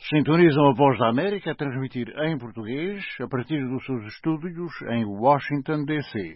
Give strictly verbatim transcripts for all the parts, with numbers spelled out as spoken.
Sintonizam a Voz da América a transmitir em português a partir dos seus estúdios em Washington, D C.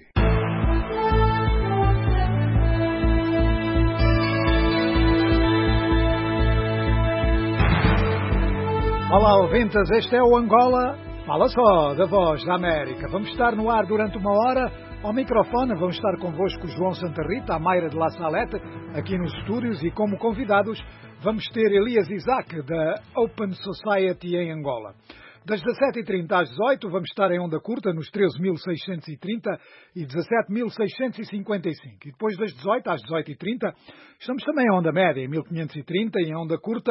Olá, ouvintes, este é o Angola Fala Só, da Voz da América. Vamos estar no ar durante uma hora. Ao microfone vão estar convosco João Santa Rita, a Mayra de La Salete, aqui nos estúdios, e como convidados vamos ter Elias Isaac, da Open Society em Angola. Das dezassete e trinta às dezoito vamos estar em onda curta nos treze mil seiscentos e trinta e dezassete mil seiscentos e cinquenta e cinco. E depois das dezoito às dezoito e trinta estamos também em onda média em mil quinhentos e trinta e em onda curta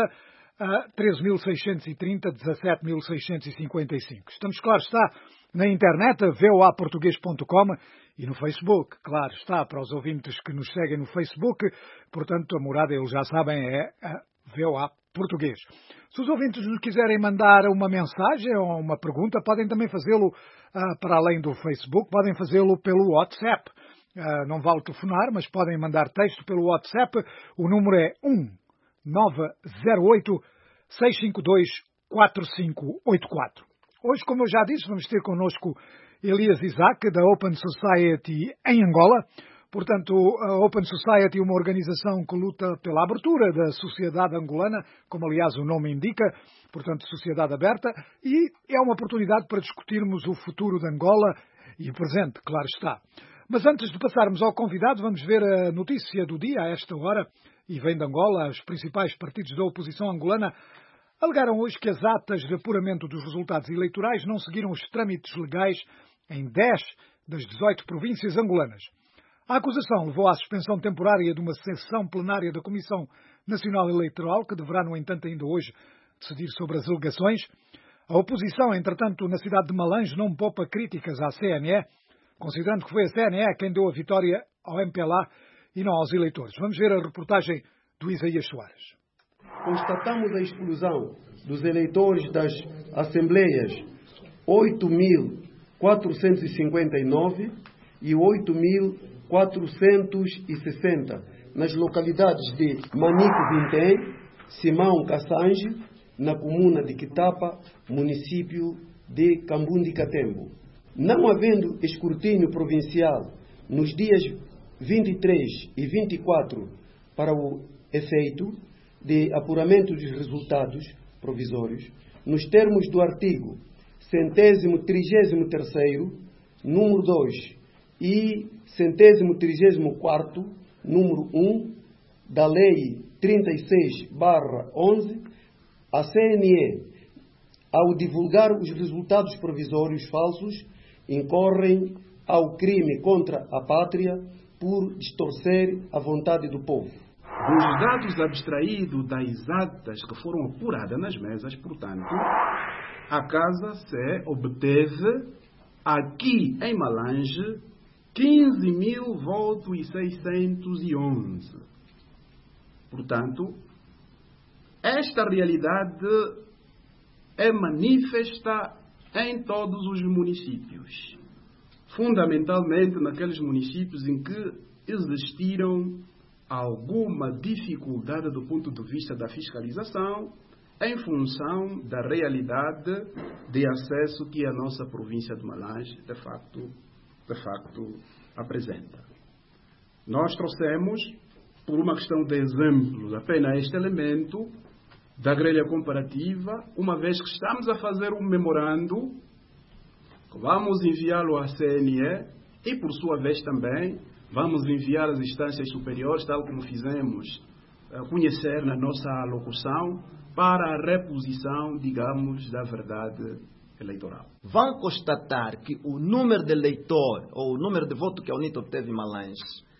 a treze mil seiscentos e trinta, dezassete mil seiscentos e cinquenta e cinco. Estamos, claro está, na internet, a v o a português ponto com, e no Facebook, claro está, para os ouvintes que nos seguem no Facebook. Portanto, a morada, eles já sabem, é a V O A Português. Se os ouvintes nos quiserem mandar uma mensagem ou uma pergunta, podem também fazê-lo uh, para além do Facebook, podem fazê-lo pelo WhatsApp. Uh, não vale telefonar, mas podem mandar texto pelo WhatsApp. O número é um nove zero oito, seis cinco dois, quatro cinco oito quatro. Hoje, como eu já disse, vamos ter connosco Elias Isaac, da Open Society em Angola. Portanto, a Open Society é uma organização que luta pela abertura da sociedade angolana, como aliás o nome indica, portanto, sociedade aberta, e é uma oportunidade para discutirmos o futuro de Angola e o presente, claro está. Mas antes de passarmos ao convidado, vamos ver a notícia do dia a esta hora, e vem de Angola. Os principais partidos da oposição angolana alegaram hoje que as atas de apuramento dos resultados eleitorais não seguiram os trâmites legais em dez das dezoito províncias angolanas. A acusação levou à suspensão temporária de uma sessão plenária da Comissão Nacional Eleitoral, que deverá, no entanto, ainda hoje decidir sobre as alegações. A oposição, entretanto, na cidade de Malange, não poupa críticas à C N E, considerando que foi a C N E quem deu a vitória ao M P L A e não aos eleitores. Vamos ver a reportagem do Isaías Soares. Constatamos a exclusão dos eleitores das assembleias oito mil quatrocentos e cinquenta e nove e oito mil quatrocentos e sessenta nas localidades de Manico Vintém, Simão Cassange, na comuna de Quitapa, município de Cambundi Catembo. Não havendo escrutínio provincial nos dias vinte e três e vinte e quatro para o efeito de apuramento dos resultados provisórios, nos termos do artigo centésimo trigésimo terceiro, número dois, e centésimo trigésimo quarto, número um, da Lei trinta e seis barra onze, a C N E, ao divulgar os resultados provisórios falsos, incorrem ao crime contra a pátria por distorcer a vontade do povo. Dos dados abstraídos das atas que foram apuradas nas mesas, portanto, a Casa se obteve aqui em Malange quinze mil votos e seiscentos e onze. Portanto, esta realidade é manifesta em todos os municípios, fundamentalmente naqueles municípios em que existiram alguma dificuldade do ponto de vista da fiscalização, em função da realidade de acesso que a nossa província de Malange, de facto, de facto apresenta. Nós trouxemos, por uma questão de exemplos, apenas este elemento da grelha comparativa, uma vez que estamos a fazer um memorando, que vamos enviá-lo à C N E e, por sua vez, também vamos enviar às instâncias superiores, tal como fizemos conhecer na nossa alocução, para a reposição, digamos, da verdade eleitoral. Vão constatar que o número de eleitor, ou o número de votos que a UNITA obteve em Malange,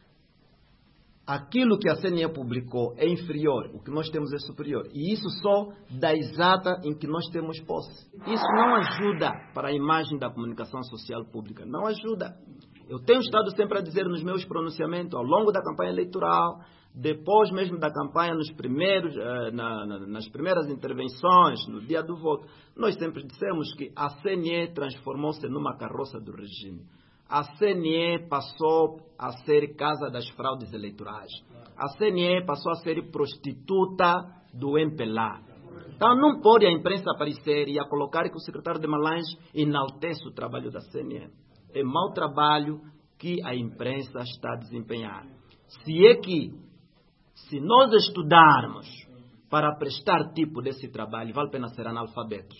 aquilo que a C N E publicou é inferior, o que nós temos é superior. E isso só da exata em que nós temos posse. Isso não ajuda para a imagem da comunicação social pública. Não ajuda. Eu tenho estado sempre a dizer nos meus pronunciamentos, ao longo da campanha eleitoral, depois mesmo da campanha, nos primeiros, na, na, nas primeiras intervenções, no dia do voto, nós sempre dissemos que a C N E transformou-se numa carroça do regime. A C N E passou a ser casa das fraudes eleitorais. A C N E passou a ser prostituta do M P L A. Então não pode a imprensa aparecer e a colocar que o secretário de Malange enaltece o trabalho da C N N. É mau trabalho que a imprensa está a desempenhar. Se é que, se nós estudarmos para prestar tipo desse trabalho, vale a pena ser analfabetos.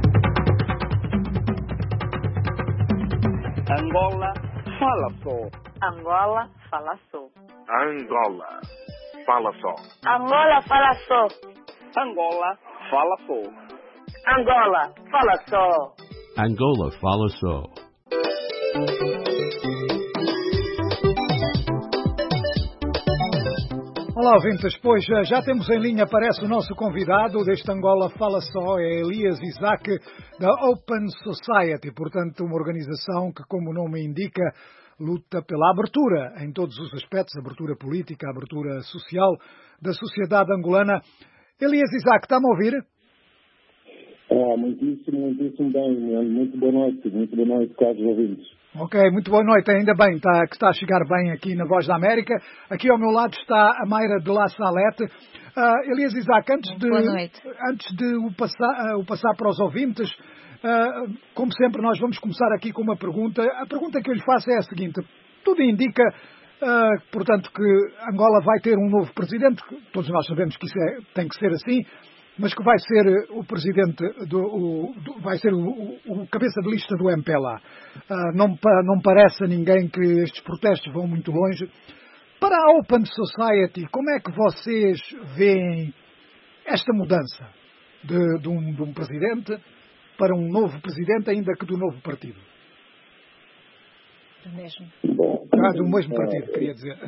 Angola fala só. Angola fala só. Angola fala só. Angola fala só. Angola fala só. Angola fala só. Angola fala só. Olá, ouvintes, pois já temos em linha, parece o nosso convidado deste Angola Fala Só, é Elias Isaac, da Open Society, portanto uma organização que, como o nome indica, luta pela abertura em todos os aspectos, abertura política, abertura social da sociedade angolana. Elias Isaac, está-me a ouvir? Ah, muitíssimo, muitíssimo bem, muito boa noite, muito boa noite, caros ouvintes. Ok, muito boa noite, ainda bem está, que está a chegar bem aqui na Voz da América. Aqui ao meu lado está a Mayra de La Salette. Uh, Elias Isaac, antes de, antes de o, passar, uh, o passar para os ouvintes, uh, como sempre nós vamos começar aqui com uma pergunta. A pergunta que eu lhe faço é a seguinte: tudo indica, uh, portanto, que Angola vai ter um novo presidente, todos nós sabemos que isso é, tem que ser assim, mas que vai ser o presidente, do, o, do, vai ser o, o, o cabeça de lista do M P L A. Uh, não, não parece a ninguém que estes protestos vão muito longe. Para a Open Society, como é que vocês veem esta mudança de, de, um, de um presidente para um novo presidente, ainda que do novo partido? Do mesmo. Bom, ah, do mesmo partido, é, queria dizer.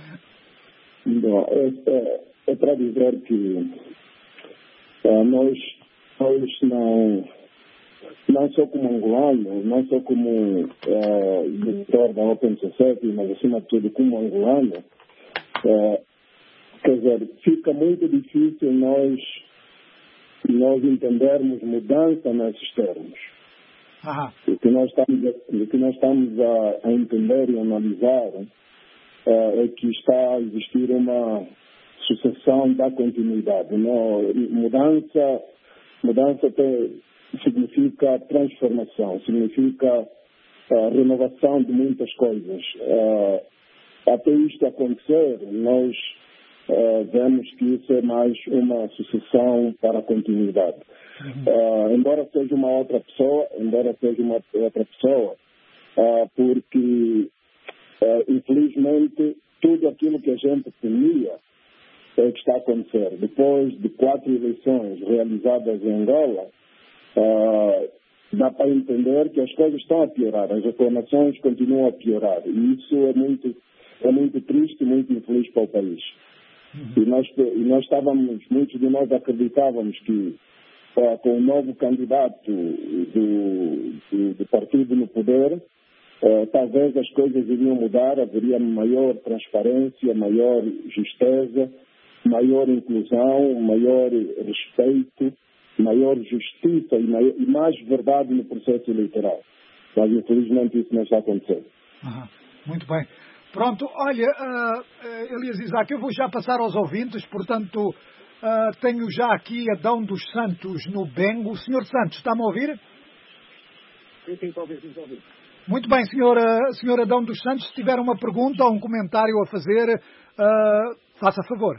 Bom, é, é, é para dizer que Uh, nós, nós não, não só como angolano, não só como uh, diretor da Open Society, mas acima de tudo como angolano, uh, quer dizer, fica muito difícil nós, nós entendermos mudança nesses termos. Aha. O que nós estamos, a, o que nós estamos a, a entender e analisar uh, é que está a existir uma sucessão da continuidade. Não, mudança, mudança tem, significa transformação, significa uh, renovação de muitas coisas. Uh, até isto acontecer, nós uh, vemos que isso é mais uma sucessão para a continuidade. Uhum. Uh, embora seja uma outra pessoa, embora seja uma outra pessoa, uh, porque uh, infelizmente tudo aquilo que a gente temia é o que está a acontecer. Depois de quatro eleições realizadas em Angola, uh, dá para entender que as coisas estão a piorar, as reclamações continuam a piorar. E isso é muito, é muito triste e muito infeliz para o país. Uhum. E, nós, e nós estávamos, muitos de nós acreditávamos que uh, com o novo candidato do, do, do partido no poder, uh, talvez as coisas iriam mudar, haveria maior transparência, maior justeza, maior inclusão, maior respeito, maior justiça e, maior, e mais verdade no processo eleitoral. Mas, infelizmente, isso não está acontecendo. Uhum. Muito bem. Pronto, olha, uh, Elias Isaac, eu vou já passar aos ouvintes, portanto, uh, tenho já aqui Adão dos Santos no Bengo. O senhor Santos, está-me a ouvir? Sim, sim, estou a ouvir, sim, estou a ouvir. Muito bem, senhora, senhora Adão dos Santos, se tiver uma pergunta ou um comentário a fazer, uh, faça favor.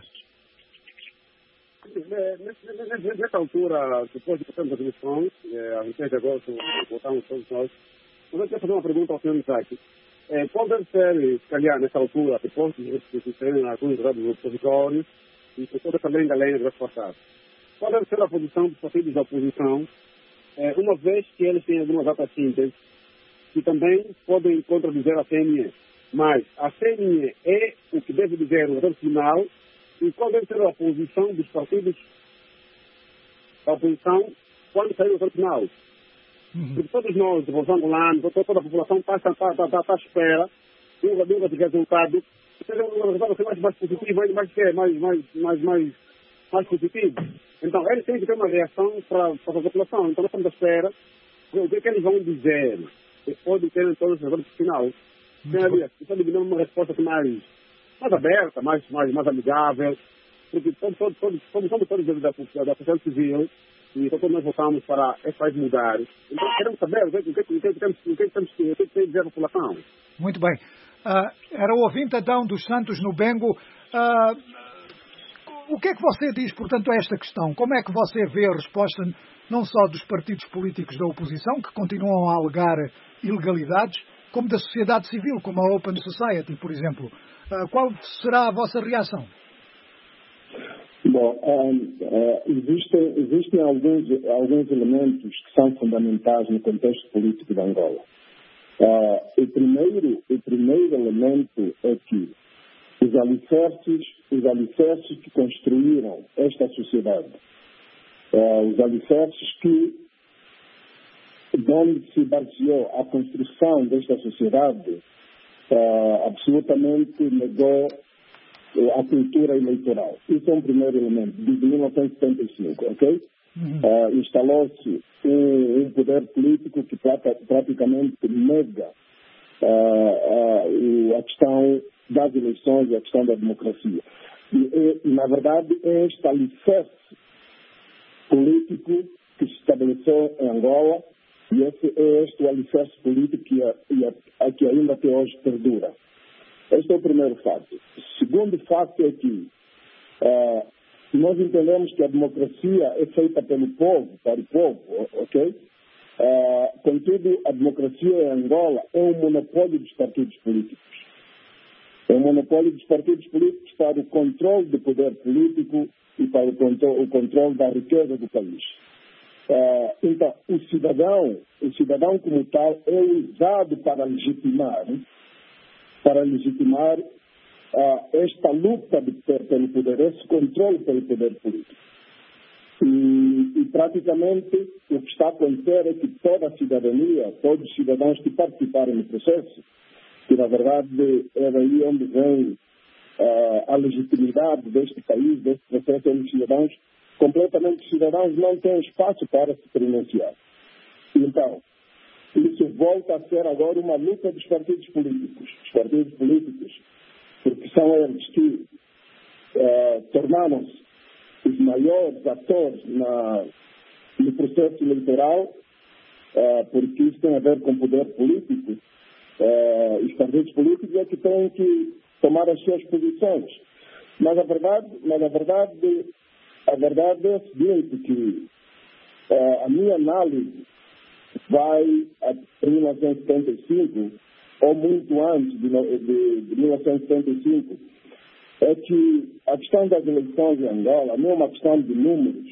Nessa altura, depois de passarmos as eleições, a vinte e seis de agosto, votamos todos nós, eu queria fazer uma pergunta ao senhor Isaac. É, qual deve ser, se calhar, nessa altura, depois de existirem alguns dados opositórios e depois também da lei do passado, qual deve ser a posição dos partidos da oposição, é, uma vez que eles têm algumas datas síntese que também podem contradizer a C N E. Mas a C N E é o que deve dizer o resultado final. E qual deve ser a posição dos partidos da oposição quando sair o resultado final? Uhum. Porque todos nós, os angolanos, toda a população está, está, está, está, está à espera de um resultado, seja um resultado mais, mais positivo, mais, mais, mais, mais, mais, mais positivo. Então, eles têm que ter uma reação para, para a população. Então, nós estamos à espera o que é que eles vão dizer depois de terem todos os resultados final. Então, ali, isso é uma resposta mais... mais aberta, mais, mais, mais amigável, porque todos, todos, todos, todos somos todos da, da, da sociedade civil e todos nós votamos para esse país mudar. Então queremos saber o que, o que, o que, o que temos, o que temos que o que tem a dizer a população. Muito bem. Uh, era o ouvinte Adão dos Santos no Bengo. Uh, o que é que você diz, portanto, a esta questão? Como é que você vê a resposta não só dos partidos políticos da oposição, que continuam a alegar ilegalidades, como da sociedade civil, como a Open Society, por exemplo? Uh, qual será a vossa reação? Bom, um, uh, existem, existem alguns, alguns elementos que são fundamentais no contexto político de Angola. Uh, o, primeiro, o primeiro elemento é que os alicerces, os alicerces que construíram esta sociedade, uh, os alicerces que, de onde se baseou a construção desta sociedade, uh, absolutamente negou a cultura eleitoral. Isso é um primeiro elemento, de mil novecentos e setenta e cinco, ok? Uhum. Uh, instalou-se um, um poder político que prata, praticamente nega uh, uh, a questão das eleições e a questão da democracia. E, e, e na verdade, é este alicerce político que se estabeleceu em Angola e esse é este o alicerce político que, a, a, que ainda até hoje perdura. Este é o primeiro fato. O segundo fato é que uh, nós entendemos que a democracia é feita pelo povo, para o povo, ok? Uh, contudo, a democracia em Angola é um monopólio dos partidos políticos. É um monopólio dos partidos políticos para o controle do poder político e para o controle, o controle da riqueza do país. Uh, então, o cidadão, o cidadão como tal, é usado para legitimar para legitimar uh, esta luta de, pelo poder, esse controle pelo poder político. E, e praticamente o que está a acontecer é que toda a cidadania, todos os cidadãos que participaram no processo, que na verdade é daí onde vem uh, a legitimidade deste país, deste processo, onde os cidadãos, completamente os cidadãos não têm espaço para se pronunciar. Então, isso volta a ser agora uma luta dos partidos políticos. Os partidos políticos, porque são eles que eh, tornaram-se os maiores atores na, no processo eleitoral, eh, porque isso tem a ver com poder político. Eh, os partidos políticos é que têm que tomar as suas posições. Mas a verdade, mas a verdade, a verdade é a seguinte, que eh, a minha análise vai a mil novecentos e setenta e cinco, ou muito antes de, de, de mil novecentos e setenta e cinco, é que a questão das eleições em Angola não é uma questão de números,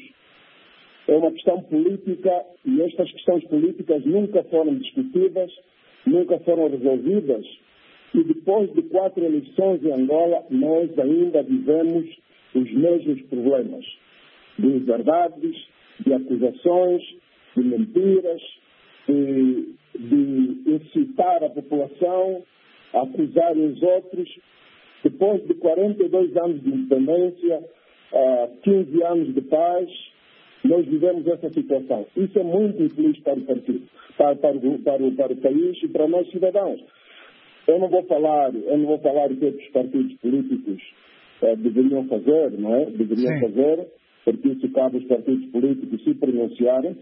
é uma questão política e estas questões políticas nunca foram discutidas, nunca foram resolvidas e depois de quatro eleições em Angola nós ainda vivemos os mesmos problemas de verdades, de acusações, de mentiras, De, de incitar a população a acusar os outros. Depois de quarenta e dois anos de independência, uh, quinze anos de paz, nós vivemos essa situação. Isso é muito infeliz para o partido, para, para, o, para, o, para o país e para nós cidadãos. Eu não vou falar, eu não vou falar o que os partidos políticos uh, deveriam fazer, não é? Deveriam Sim. fazer, porque isso cabe aos partidos políticos se pronunciarem.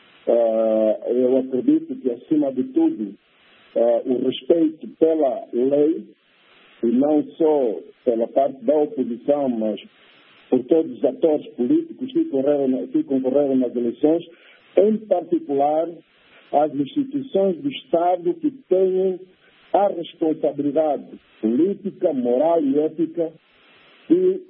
Uh, eu acredito que, acima de tudo, uh, o respeito pela lei, e não só pela parte da oposição, mas por todos os atores políticos que, correram, que concorreram nas eleições, em particular as instituições do Estado que têm a responsabilidade política, moral e ética de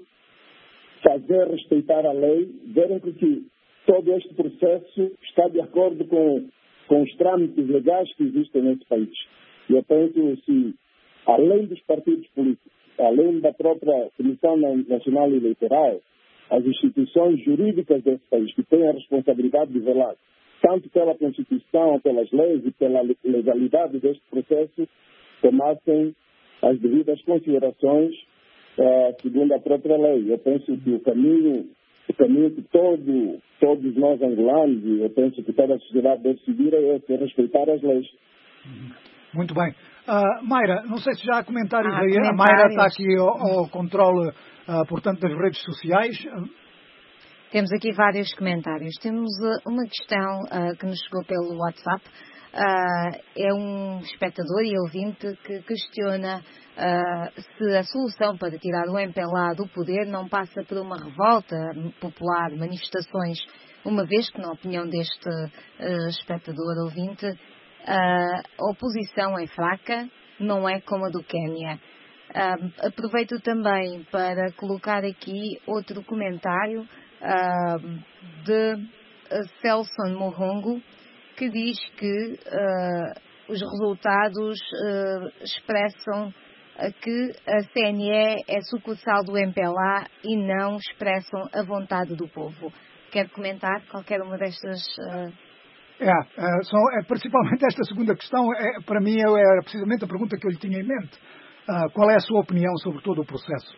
fazer respeitar a lei, verem que todo este processo está de acordo com, com os trâmites legais que existem nesse país. E eu penso que, além dos partidos políticos, além da própria Comissão Nacional Eleitoral, as instituições jurídicas desse país, que têm a responsabilidade de velar tanto pela Constituição, pelas leis e pela legalidade deste processo, tomassem as devidas considerações uh, segundo a própria lei. Eu penso que o caminho O caminho que todo, todos nós angolanos, e eu penso que toda a sociedade deve seguir, é respeitar as leis. Muito bem. Uh, Mayra, não sei se já há comentários há aí. comentários. A Mayra está aqui ao, ao controle, uh, portanto, das redes sociais. Temos aqui vários comentários. Temos uh, uma questão uh, que nos chegou pelo WhatsApp. Uh, é um espectador e ouvinte que questiona uh, se a solução para tirar o M P L A do poder não passa por uma revolta popular, manifestações, uma vez que, na opinião deste uh, espectador ouvinte, a oposição é fraca, não é como a do Quénia. Uh, aproveito também para colocar aqui outro comentário uh, de Celson Morrongo, que diz que uh, os resultados uh, expressam uh, que a C N E é sucursal do M P L A e não expressam a vontade do povo. Quer comentar qualquer uma destas... Uh... É, é, só, é, principalmente esta segunda questão, é, para mim, era precisamente a pergunta que eu lhe tinha em mente. Uh, qual é a sua opinião sobre todo o processo?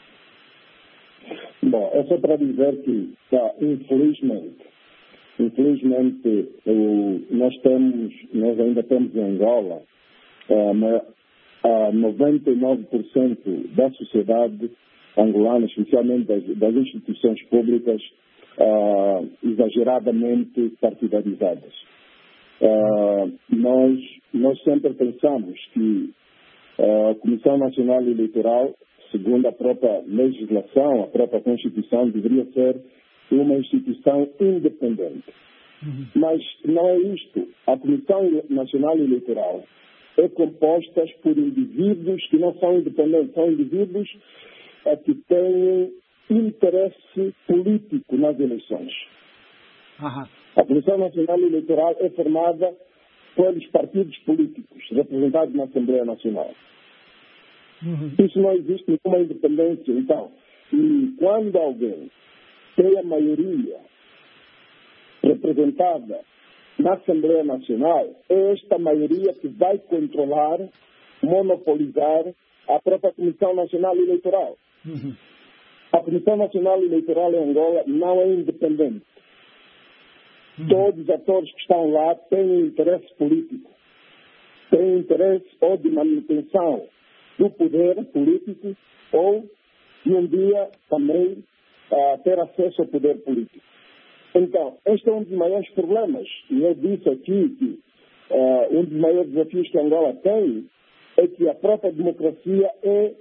Bom, é só para dizer que, tá, infelizmente, infelizmente, o, nós temos, nós ainda temos em Angola, uh, uh, noventa e nove por cento da sociedade angolana, especialmente das, das instituições públicas, uh, exageradamente partidarizadas. Uh, nós, nós sempre pensamos que uh, a Comissão Nacional Eleitoral, segundo a própria legislação, a própria Constituição, deveria ser uma instituição independente. Uhum. Mas não é isto. A Comissão Nacional Eleitoral é composta por indivíduos que não são independentes, são indivíduos uh, que têm interesse político nas eleições. Uhum. A Comissão Nacional Eleitoral é formada pelos partidos políticos representados na Assembleia Nacional. Uhum. Isso não existe nenhuma independência. Então, e quando alguém tem a maioria representada na Assembleia Nacional, é esta maioria que vai controlar, monopolizar a própria Comissão Nacional Eleitoral. Uhum. A Comissão Nacional Eleitoral em Angola não é independente. Uhum. Todos os atores que estão lá têm interesse político, têm interesse ou de manutenção do poder político ou de um dia também uh, ter acesso ao poder político. Então, este é um dos maiores problemas. E eu disse aqui que uh, um dos maiores desafios que Angola tem é que a própria democracia é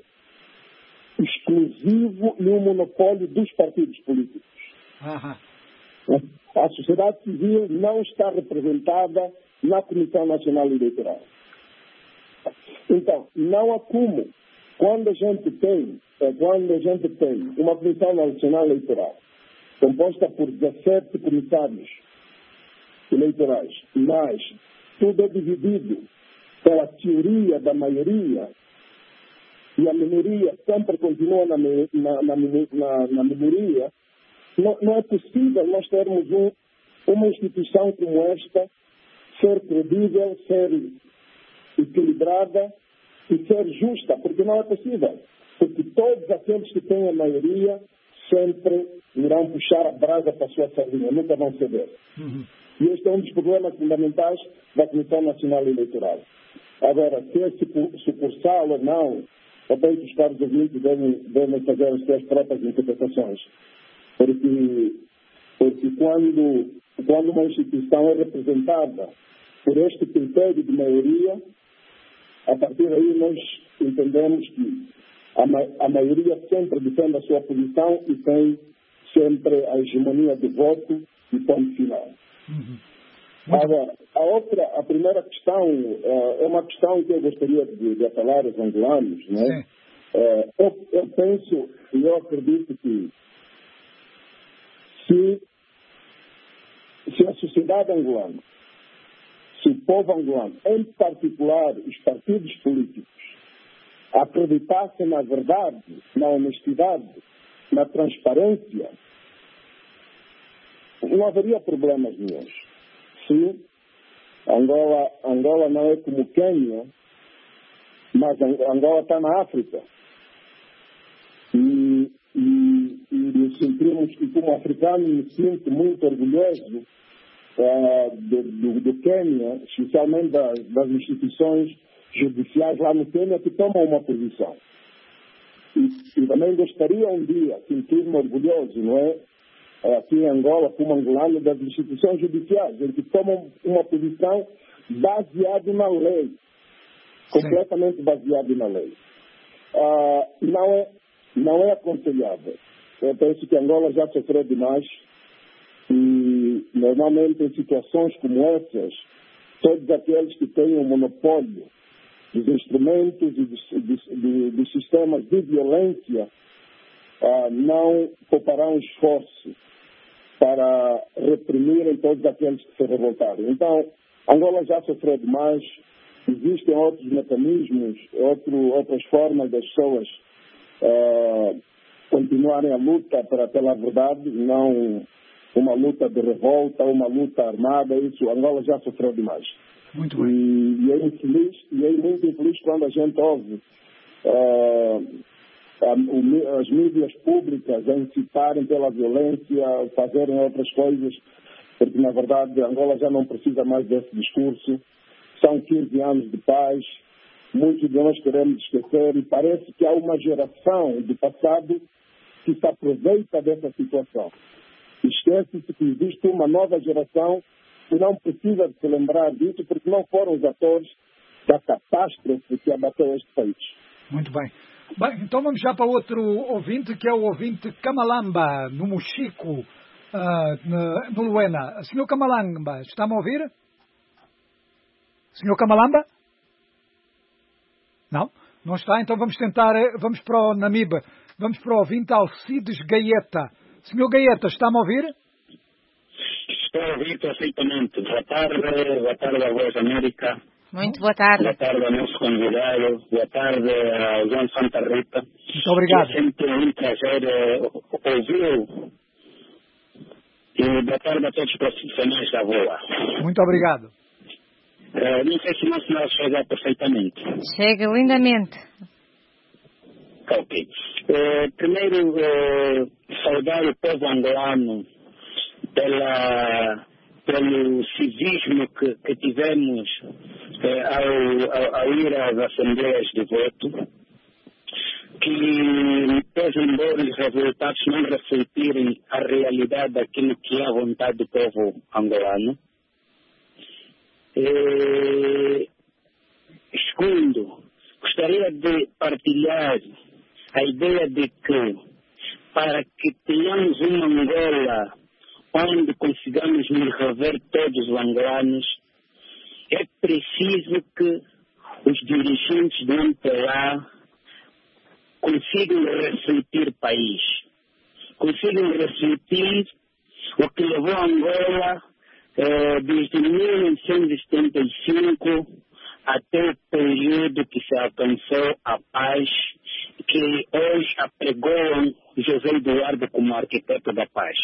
exclusivo e um monopólio dos partidos políticos. Uhum. A sociedade civil não está representada na Comissão Nacional Eleitoral. Então, não há como, quando a gente tem, quando a gente tem uma Comissão Nacional Eleitoral composta por dezassete comissários eleitorais, mas tudo é dividido pela teoria da maioria e a minoria sempre continua na, na, na, na, na minoria, não, não é possível nós termos um, uma instituição como esta ser credível, ser equilibrada e ser justa, porque não é possível. Porque todos aqueles que têm a maioria sempre irão puxar a brasa para a sua sardinha, nunca vão ceder. Uhum. E este é um dos problemas fundamentais da Comissão Nacional Eleitoral. Agora, se é sucursal ou não, eu penso que os caros ouvintes devem, devem fazer as suas próprias interpretações. Porque, porque quando, quando uma instituição é representada por este critério de maioria, a partir daí nós entendemos que a, ma a maioria sempre defende a sua posição e tem sempre a hegemonia do voto e ponto final. Uhum. Agora, a outra, a primeira questão uh, é uma questão que eu gostaria de, de falar aos angolanos, né? Uh, eu, eu penso e eu acredito que se, se a sociedade angolana, se o povo angolano, em particular os partidos políticos, acreditassem na verdade, na honestidade, na transparência, não haveria problemas nenhum. Se Angola, Angola não é como Quênia, mas Angola está na África. E, e, e nos sentimos, e como africano, me sinto muito orgulhoso uh, do, do, do Quênia, especialmente das, das instituições judiciais lá no Quênia que tomam uma posição. E, e também gostaria um dia sentir-me orgulhoso, não é? Aqui em Angola, como angolano, das instituições judiciais, em que tomam uma posição baseada na lei. Completamente baseada na lei. Ah, não, é, não é aconselhável. Eu penso que Angola já sofreu demais e, normalmente, em situações como essas, todos aqueles que têm o monopólio dos instrumentos e dos, dos, dos, dos sistemas de violência ah, não pouparão esforço para reprimirem todos aqueles que se revoltaram. Então, Angola já sofreu demais, existem outros mecanismos, outro, outras formas das pessoas ah, continuarem a luta para, pela verdade, não uma luta de revolta, uma luta armada, isso, Angola já sofreu demais. Muito bem. E, e é infeliz, e é muito infeliz quando a gente ouve uh, a, o, as mídias públicas a incitarem pela violência, fazerem outras coisas, porque na verdade Angola já não precisa mais desse discurso. São quinze anos de paz, muitos de nós queremos esquecer e parece que há uma geração do passado que se aproveita dessa situação. Esquece-se que existe uma nova geração que não precisa de se lembrar disso, porque não foram os atores da catástrofe que abateu este país. Muito bem. Bem, então vamos já para outro ouvinte, que é o ouvinte Camalamba, no Mochico, uh, no Luena. Senhor Camalamba, está-me a ouvir? Senhor Camalamba? Não? Não está? Então vamos tentar, vamos para o Namibe. Vamos para o ouvinte Alcides Gaeta. Senhor Gaeta, está-me a ouvir? Estou a ouvir perfeitamente. Boa tarde, boa tarde à Voz América. Muito boa tarde. Boa tarde ao nosso convidado. Boa tarde ao João Santa Rita. Muito obrigado. É sempre um prazer ouvi-lo. E boa tarde a todos os profissionais da V O A. Muito obrigado. Uh, não sei se o nosso sinal chega perfeitamente. Chega lindamente. Ok. Uh, primeiro, uh, saudar o povo angolano pela, pelo civismo que, que tivemos uh, ao, ao, ao ir às assembleias de voto, que pese embora os resultados não refletirem a realidade daquilo que é a vontade do povo angolano. Uh, segundo, gostaria de partilhar a ideia de que, para que tenhamos uma Angola onde consigamos nos rever todos os angolanos, é preciso que os dirigentes do M P L A consigam refletir o país, consigam refletir o que levou a Angola eh, desde mil novecentos e setenta e cinco até o período que se alcançou a paz, que hoje apregoam José Eduardo como arquiteto da paz.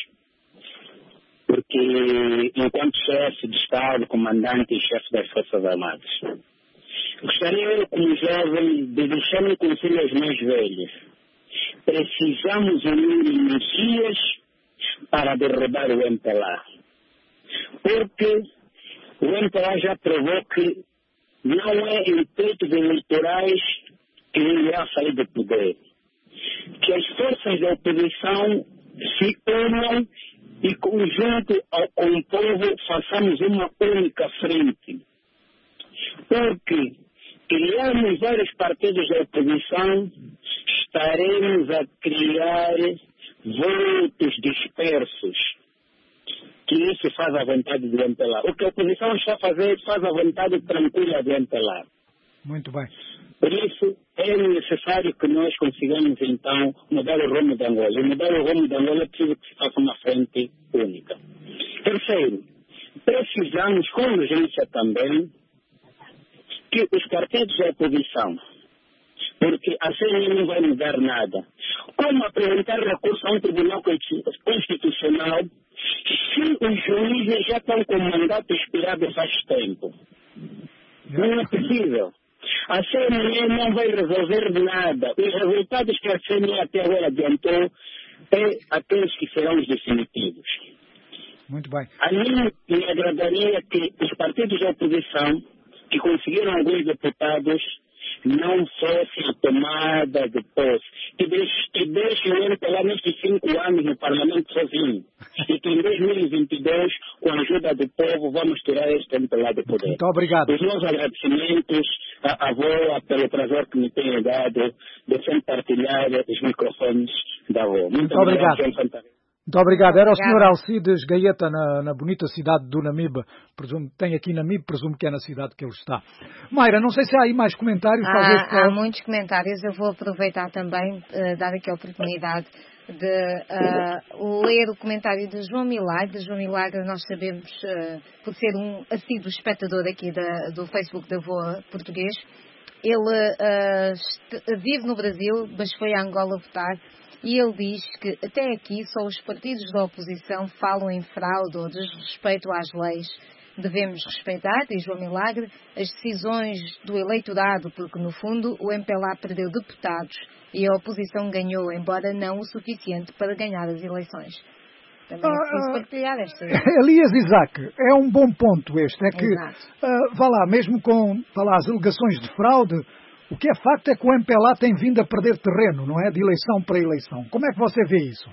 Porque, enquanto chefe de Estado, comandante e chefe das Forças Armadas, gostaria eu, como jovem, de deixar um conselho aos mais velhos. Precisamos unir energias para derrubar o M P L A. Porque o M P L A já provou que não é em pleitos eleitorais que irá sair do poder. Que as forças da oposição se unam e, conjunto ao, com o povo, façamos uma única frente. Porque criarmos vários partidos da oposição, estaremos a criar votos dispersos. Que isso faz a vontade do M P L A. O que a oposição está a fazer faz a vontade tranquila do M P L A. Muito bem. Por isso, é necessário que nós consigamos, então, mudar o rumo da Angola. E mudar o rumo da Angola é preciso que se faça uma frente única. Terceiro, precisamos, com urgência também, que os partidos da oposição, porque a C N I não vai mudar nada, como apresentar recurso a um tribunal constitucional se os juízes já estão com mandato expirado faz tempo? Não é possível. A C N I não vai resolver nada. Os resultados que a C N I até agora adiantou é aqueles que serão os definitivos. Muito bem. A mim me agradaria que os partidos da oposição que conseguiram alguns deputados não fosse a tomada de posse, que deixe, que deixe ele lá nestes cinco anos no Parlamento sozinho, e que em dois mil e vinte e dois, com a ajuda do povo, vamos tirar este M P L A do poder. Muito obrigado. Os meus agradecimentos à avó pelo prazer que me tem dado de sempre partilhar os microfones da avó. Muito, Muito obrigado. obrigado. Muito obrigado. Era o senhor Alcides Gaeta, na, na bonita cidade do Namibe. Presumo, tem aqui Namibe, presumo que é na cidade que ele está. Mayra, não sei se há aí mais comentários. Há, talvez há para... muitos comentários. Eu vou aproveitar também, uh, dar aqui a oportunidade de uh, ler o comentário de João Milagre. João Milagre, nós sabemos, uh, por ser um assíduo espectador aqui da, do Facebook da Voa Português, ele uh, vive no Brasil, mas foi a Angola votar. E ele diz que até aqui só os partidos da oposição falam em fraude ou desrespeito às leis. Devemos respeitar, diz João Milagre, as decisões do eleitorado, porque no fundo o M P L A perdeu deputados e a oposição ganhou, embora não o suficiente para ganhar as eleições. Também é preciso partilhar esta. Elias Isaac, é um bom ponto este, é que, uh, vá lá, mesmo com vá lá, as alegações de fraude, o que é facto é que o M P L A tem vindo a perder terreno, não é? De eleição para eleição. Como é que você vê isso?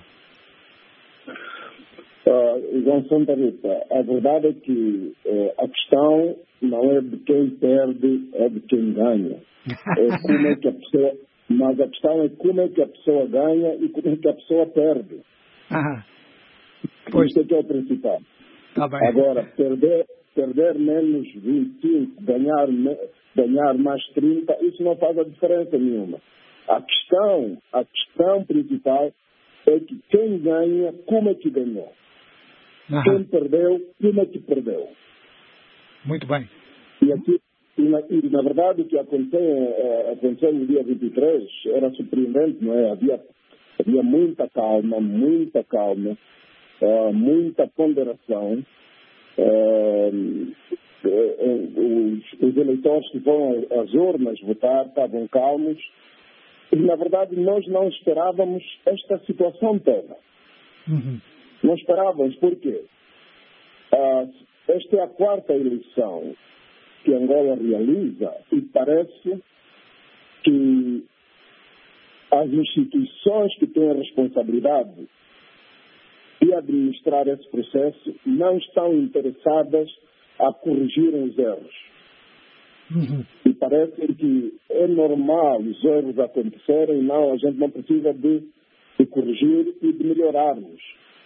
Uh, João Santa Rita, a verdade é que uh, a questão não é de quem perde, é de quem ganha. É como é que a pessoa, mas a questão é como é que a pessoa ganha e como é que a pessoa perde. Ah, pois. Isso é que é o principal. Tá bem. Agora, perder, perder menos vinte e cinco, ganhar ganhar mais trinta, isso não faz a diferença nenhuma. A questão, a questão principal é que quem ganha, como é que ganhou? Uhum. Quem perdeu, como é que perdeu? Muito bem. E, aqui, e, na, e na verdade, o que aconteceu, eh, aconteceu no dia vinte e três era surpreendente, não é? Havia, havia muita calma, muita calma, uh, muita ponderação. Uh, Os, os eleitores que vão às urnas votar estavam calmos e, na verdade, nós não esperávamos esta situação toda. Uhum. Não esperávamos, porque ah, esta é a quarta eleição que Angola realiza e parece que as instituições que têm a responsabilidade de administrar esse processo não estão interessadas a corrigir os erros. Uhum. E parece que é normal os erros acontecerem, não, a gente não precisa de, de corrigir e de melhorarmos.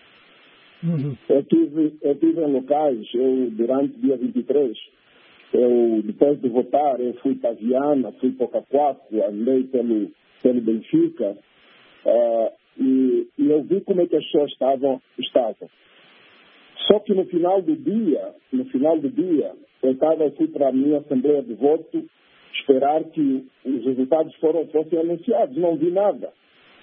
Uhum. Eu tive, eu tive em locais, eu durante o dia vinte e três, eu, depois de votar, eu fui para Viana, fui para Cacoaco, andei pelo, pelo Benfica, uh, e, e eu vi como é que as pessoas estavam, estavam. Só que no final do dia, no final do dia, eu estava aqui para a minha assembleia de voto esperar que os resultados foram, fossem anunciados. Não vi nada.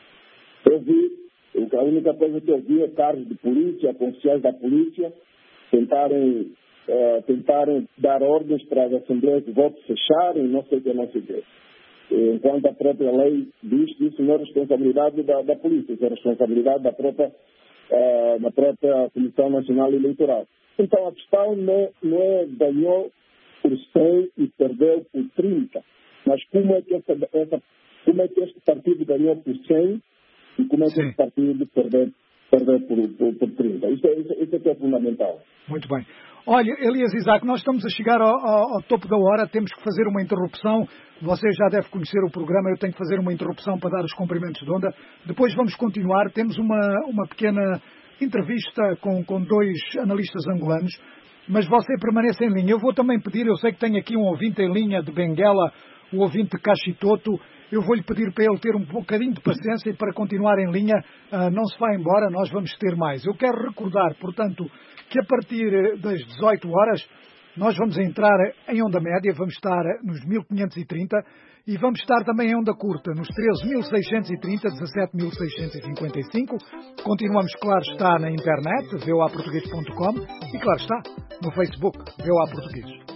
Eu vi, a única coisa que eu vi é carros de polícia, policiais da polícia, tentarem, uh, tentarem dar ordens para as assembleias de voto fecharem, não sei o que, não sei o que. Enquanto a própria lei diz que isso não é responsabilidade da, da polícia, isso é responsabilidade da própria Uh, na própria Comissão Nacional Eleitoral. Então a questão não é, não é ganhou por cem e perdeu por trinta, mas como é que, essa, essa, como é que este partido ganhou por cem e como é que Sim. este partido perdeu, perdeu por, por, por trinta. Isso, é, isso, isso é que é fundamental. Muito bem. Olha, Elias Isaac, nós estamos a chegar ao, ao, ao topo da hora, temos que fazer uma interrupção. Você já deve conhecer o programa, eu tenho que fazer uma interrupção para dar os cumprimentos de onda. Depois vamos continuar, temos uma, uma pequena entrevista com, com dois analistas angolanos, mas você permanece em linha. Eu vou também pedir, eu sei que tenho aqui um ouvinte em linha de Benguela, o ouvinte de Cachitoto, eu vou-lhe pedir para ele ter um bocadinho de paciência e para continuar em linha, uh, não se vá embora, nós vamos ter mais. Eu quero recordar, portanto, que a partir das dezoito horas nós vamos entrar em onda média, vamos estar nos mil quinhentos e trinta e vamos estar também em onda curta, nos treze mil seiscentos e trinta, dezassete mil seiscentos e cinquenta e cinco. Continuamos, claro está, na internet, v o a português ponto com e, claro está, no Facebook, V O A Português.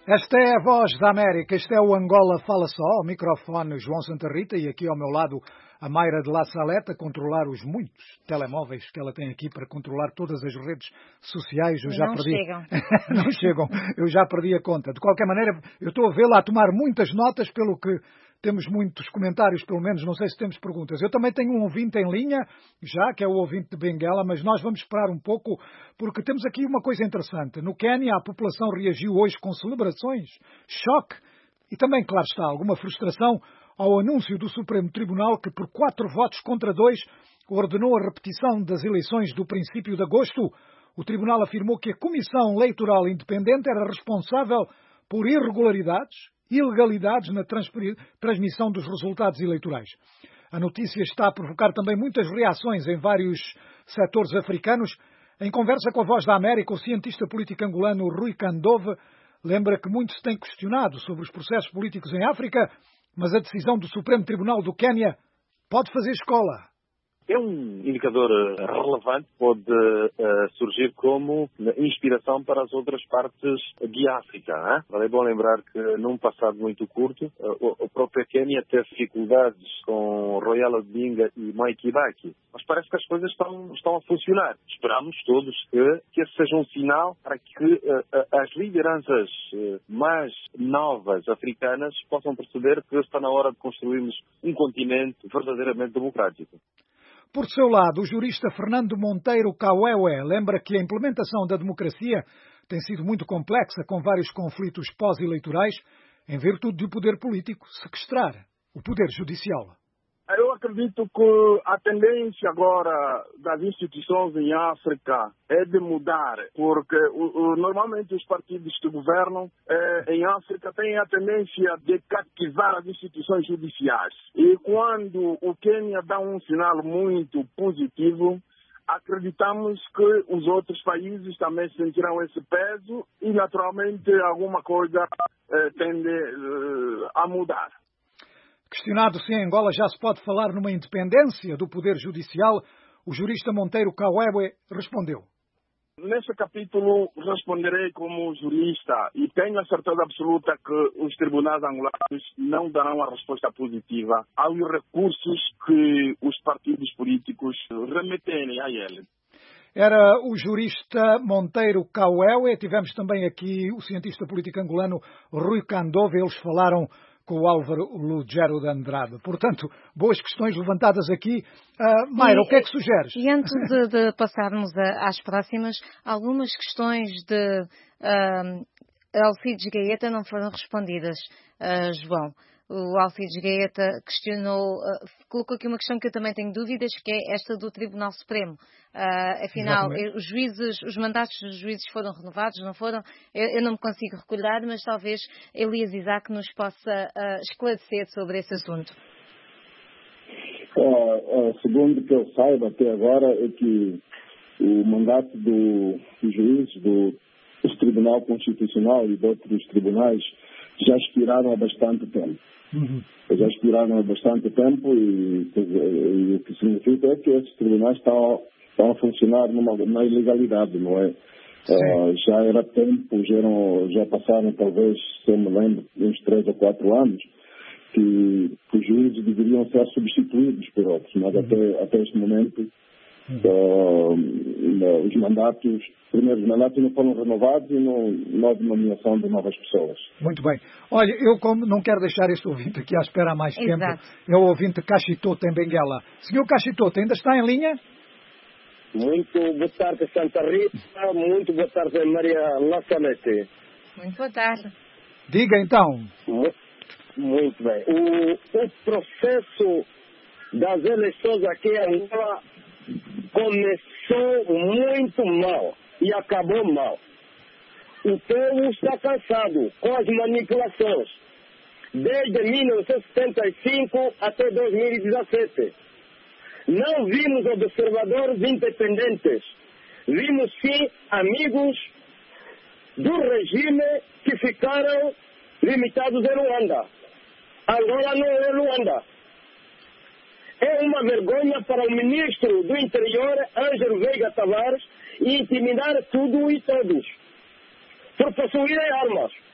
Esta é a Voz da América, este é o Angola Fala Só, ao microfone João Santa Rita e aqui ao meu lado a Mayra de La Salete a controlar os muitos telemóveis que ela tem aqui para controlar todas as redes sociais. Eu já não perdi... chegam. Não chegam, eu já perdi a conta. De qualquer maneira, eu estou a vê-la a tomar muitas notas, pelo que temos muitos comentários, pelo menos, não sei se temos perguntas. Eu também tenho um ouvinte em linha, já, que é o ouvinte de Benguela, mas nós vamos esperar um pouco, porque temos aqui uma coisa interessante. No Quênia, a população reagiu hoje com celebrações, choque e também, claro está, alguma frustração ao anúncio do Supremo Tribunal que, por quatro votos contra dois, ordenou a repetição das eleições do princípio de agosto. O Tribunal afirmou que a Comissão Eleitoral Independente era responsável por irregularidades, ilegalidades na transmissão dos resultados eleitorais. A notícia está a provocar também muitas reações em vários setores africanos. Em conversa com a Voz da América, o cientista político angolano Rui Kandove lembra que muito se tem questionado sobre os processos políticos em África, mas a decisão do Supremo Tribunal do Quênia pode fazer escola. É um indicador relevante, pode uh, surgir como inspiração para as outras partes de África. Hein? É bom lembrar que num passado muito curto, uh, o próprio Quênia teve dificuldades com Royal Odinga e Mwai Kibaki. Mas parece que as coisas estão, estão a funcionar. Esperamos todos que, que esse seja um sinal para que uh, as lideranças uh, mais novas africanas possam perceber que está na hora de construirmos um continente verdadeiramente democrático. Por seu lado, o jurista Fernando Monteiro Kauewe lembra que a implementação da democracia tem sido muito complexa, com vários conflitos pós-eleitorais, em virtude de o poder político sequestrar o poder judicial. Eu acredito que a tendência agora das instituições em África é de mudar, porque o, o, normalmente os partidos que governam eh, em África têm a tendência de catequizar as instituições judiciais. E quando o Quênia dá um sinal muito positivo, acreditamos que os outros países também sentirão esse peso e, naturalmente, alguma coisa eh, tende eh, a mudar. Questionado se em Angola já se pode falar numa independência do Poder Judicial, o jurista Monteiro Kauewe respondeu. Neste capítulo responderei como jurista e tenho a certeza absoluta que os tribunais angolanos não darão a resposta positiva aos recursos que os partidos políticos remeterem a ele. Era o jurista Monteiro Kauewe. Tivemos também aqui o cientista político angolano Rui Kandove. Eles falaram com o Álvaro Lugero de Andrade. Portanto, boas questões levantadas aqui. Uh, Mayra, e, o que é que sugeres? E antes de, de passarmos a, às próximas, algumas questões de uh, Alcides Gaeta não foram respondidas, uh, João. O Alcides Gaeta questionou, uh, colocou aqui uma questão que eu também tenho dúvidas, que é esta do Tribunal Supremo. Uh, afinal, os juízes, os mandatos dos juízes foram renovados, não foram? Eu, eu não me consigo recordar, mas talvez Elias Isaac nos possa uh, esclarecer sobre esse assunto. Uh, uh, segundo que eu saiba até agora é que o mandato do, dos juízes do, do Tribunal Constitucional e de outros tribunais já expiraram há bastante tempo. Uhum. Já expiraram há bastante tempo e, e, e o que significa é que esses tribunais estão, estão a funcionar numa, numa ilegalidade, não é? Uh, já era tempo, já, eram, já passaram talvez, se eu me lembro, uns três ou quatro anos, que, que os juízes deveriam ser substituídos por outros, mas uhum. até, até este momento uhum. uh, os mandatos, os primeiros mandatos não foram renovados e não, não houve nomeação de novas pessoas. Muito bem. Olha, eu como não quero deixar este ouvinte aqui à espera há mais Exato. tempo, é o ouvinte Cachitoto em Benguela. Senhor Cachitoto, ainda está em linha? Muito boa tarde, Santa Rita. Muito boa tarde, Maria La Salete. Muito boa tarde. Diga então. Muito bem. O, o processo das eleições aqui em Angola começou muito mal e acabou mal. O povo está cansado com as manipulações. Desde mil novecentos e setenta e cinco até dois mil e dezessete. Não vimos observadores independentes. Vimos, sim, amigos do regime que ficaram limitados em Luanda. Angola não é Luanda. É uma vergonha para o ministro do Interior, Ângelo Veiga Tavares, intimidar tudo e todos, por possuírem armas.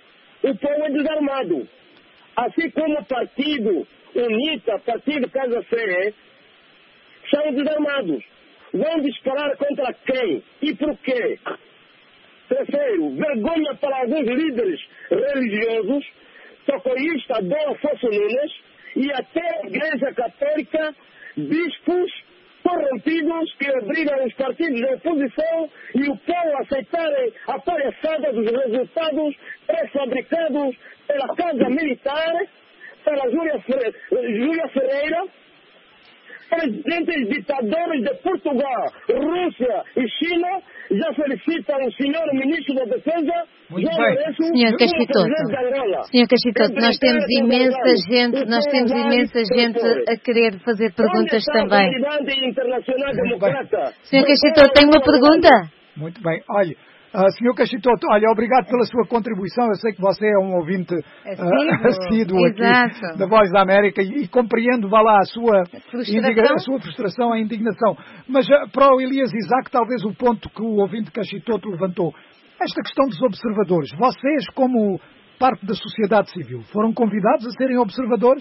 o povo é desarmado. Assim como o partido UNITA, partido Casa Fé, são desarmados. Vão disparar contra quem? E por quê? Terceiro, vergonha para alguns líderes religiosos, socorrista Dom Afonso Nunes e até a Igreja Católica, bispos corrompidos que obrigam os partidos de oposição e o povo a aceitarem a palhaçada dos resultados pré-fabricados pela Casa Militar, pela Júlia Ferreira, presidentes ditadores de Portugal, Rússia e China. Já felicitam o senhor ministro da Defesa, João Lourenço, senhor Cachitoto. Senhor Cachitoto, nós temos imensa gente, nós temos imensa gente a querer fazer perguntas também. senhor Cachitoto, tem uma pergunta? Muito bem, olha. Uh, senhor Cachitoto, olha, obrigado pela sua contribuição. Eu sei que você é um ouvinte uh, assíduo aqui da Voz da América e, e compreendo, vá lá, a sua, frustração? a sua frustração, a indignação. Mas uh, para o Elias Isaac, talvez o ponto que o ouvinte Cachitoto levantou, esta questão dos observadores. Vocês, como parte da sociedade civil, foram convidados a serem observadores?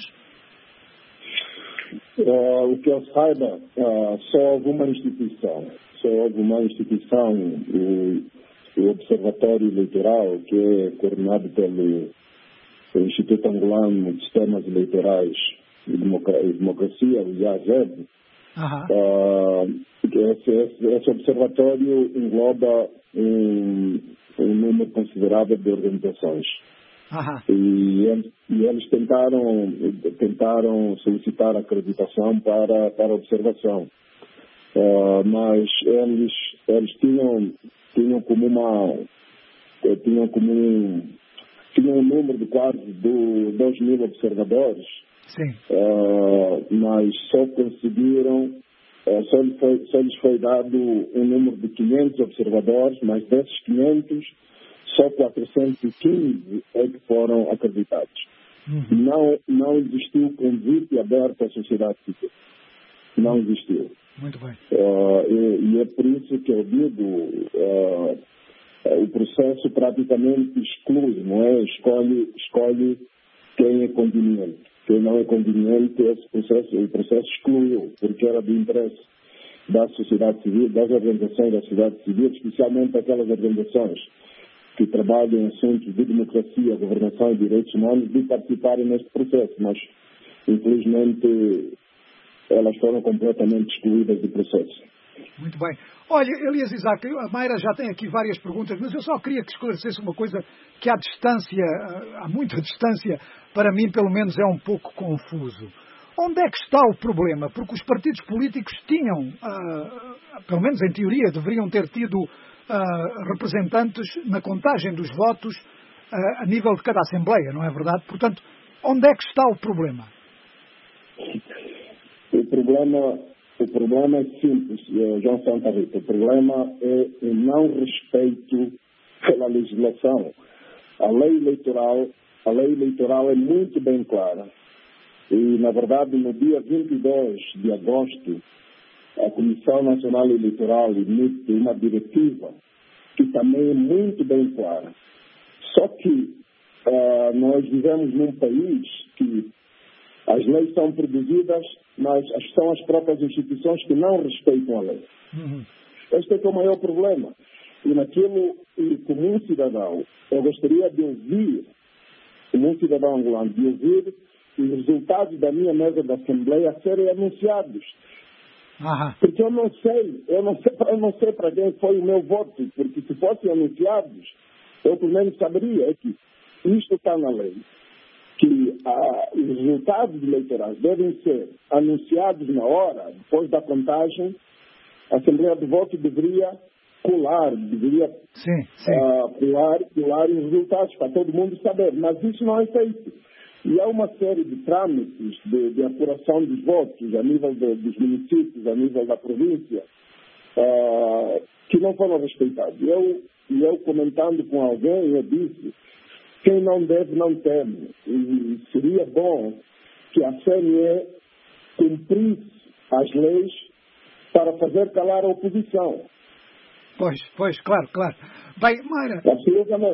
Uh, o que eu saiba, uh, só houve uma instituição. Só houve uma instituição... Uh, o Observatório Eleitoral, que é coordenado pelo, pelo Instituto Angolano de Sistemas Eleitorais e Democracia, o I A Z E B, uh, esse, esse, esse observatório engloba um, um número considerável de organizações. E eles, e eles tentaram, tentaram solicitar acreditação para, para observação. Uh, mas eles, eles tinham... tinham como uma tinham como um tinham um número de quase dois mil observadores. Sim. Uh, mas só conseguiram uh, só, lhes foi, só lhes foi dado um número de quinhentos observadores, mas desses quinhentos só quatrocentos e quinze é que foram acreditados. Uhum. Não, não existiu convite aberto à sociedade civil. Não existiu. Muito bem. Uh, e, e é por isso que eu digo, uh, uh, o processo praticamente exclui, não é? Escolhe, escolhe quem é conveniente. Quem não é conveniente, esse processo, o processo excluiu, porque era do interesse da sociedade civil, das organizações da sociedade civil, especialmente aquelas organizações que trabalham em assuntos de democracia, governação e direitos humanos, de participarem neste processo. Mas, infelizmente, elas foram completamente excluídas do processo. Muito bem. Olha, Elias Isaac, a Mayra já tem aqui várias perguntas, mas eu só queria que esclarecesse uma coisa que à distância, há muita distância, para mim pelo menos é um pouco confuso. Onde é que está o problema? Porque os partidos políticos tinham, uh, pelo menos em teoria, deveriam ter tido uh, representantes na contagem dos votos uh, a nível de cada Assembleia, não é verdade? Portanto, onde é que está o problema? O problema, o problema é simples, João Santa Rita. O problema é o não respeito pela legislação. A lei eleitoral, a lei eleitoral é muito bem clara. E, na verdade, no dia vinte e dois de agosto, a Comissão Nacional Eleitoral emite uma diretiva que também é muito bem clara. Só que uh, nós vivemos num país que as leis são produzidas, mas são as próprias instituições que não respeitam a lei. Uhum. Este é que é o maior problema. E naquilo, e como um cidadão, eu gostaria de ouvir, como um cidadão angolano, de ouvir os resultados da minha mesa da Assembleia serem anunciados. Uhum. Porque eu não sei, eu não sei, eu não sei para quem foi o meu voto, porque se fossem anunciados, eu pelo menos saberia que isto está na lei. Que ah, os resultados eleitorais devem ser anunciados na hora, depois da contagem. A Assembleia de Voto deveria colar, deveria sim, sim. Ah, colar, colar os resultados para todo mundo saber. Mas isso não é feito. E há uma série de trâmites de, de apuração dos votos a nível de, dos municípios, a nível da província, ah, que não foram respeitados. Eu, eu comentando com alguém, eu disse: quem não deve, não teme. E seria bom que a C N E cumprisse as leis para fazer calar a oposição. Pois, pois, claro, claro. Bem, Mayra... Absolutamente.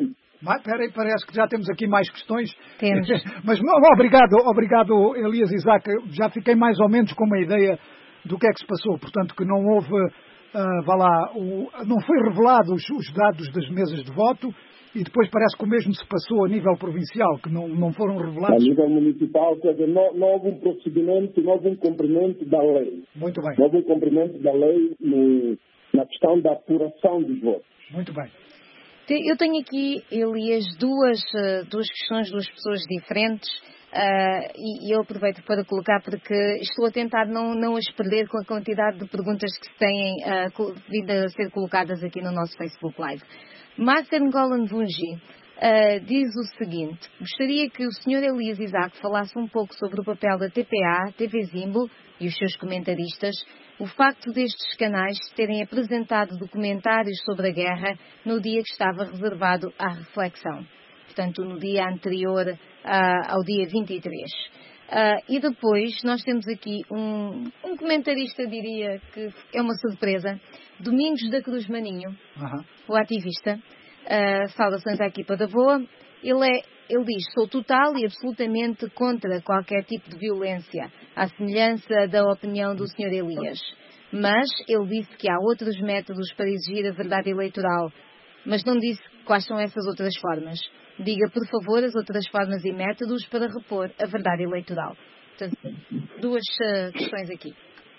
Mas, peraí, parece que já temos aqui mais questões. Temos. Mas obrigado, obrigado, Elias Isaac. Já fiquei mais ou menos com uma ideia do que é que se passou. Portanto, que não houve, uh, vá lá, o, não foi revelado os, os dados das mesas de voto e depois parece que o mesmo se passou a nível provincial, que não, não foram revelados. A nível municipal, quer dizer, não, não houve um procedimento, não houve um cumprimento da lei. Muito bem. Não houve um cumprimento da lei no, na questão da apuração dos votos. Muito bem. Eu tenho aqui, Elias, duas, duas questões, duas pessoas diferentes, uh, e, e eu aproveito para colocar porque estou a tentar não, não as perder com a quantidade de perguntas que se têm uh, vindo a ser colocadas aqui no nosso Facebook Live. Master Ngolan Vunji uh, diz o seguinte: gostaria que o senhor Elias Isaac falasse um pouco sobre o papel da T P A, T V Zimbo e os seus comentaristas, o facto destes canais terem apresentado documentários sobre a guerra no dia que estava reservado à reflexão, portanto no dia anterior uh, ao dia vinte e três. Uh, e depois nós temos aqui um, um comentarista, diria que é uma surpresa, Domingos da Cruz Maninho, uh-huh. o ativista, uh, saudações à equipa da V O A. Ele, é, ele diz: sou total e absolutamente contra qualquer tipo de violência, à semelhança da opinião do senhor Elias. Mas ele disse que há outros métodos para exigir a verdade eleitoral, mas não disse quais são essas outras formas. Diga, por favor, as outras formas e métodos para repor a verdade eleitoral. Portanto, duas uh, questões aqui.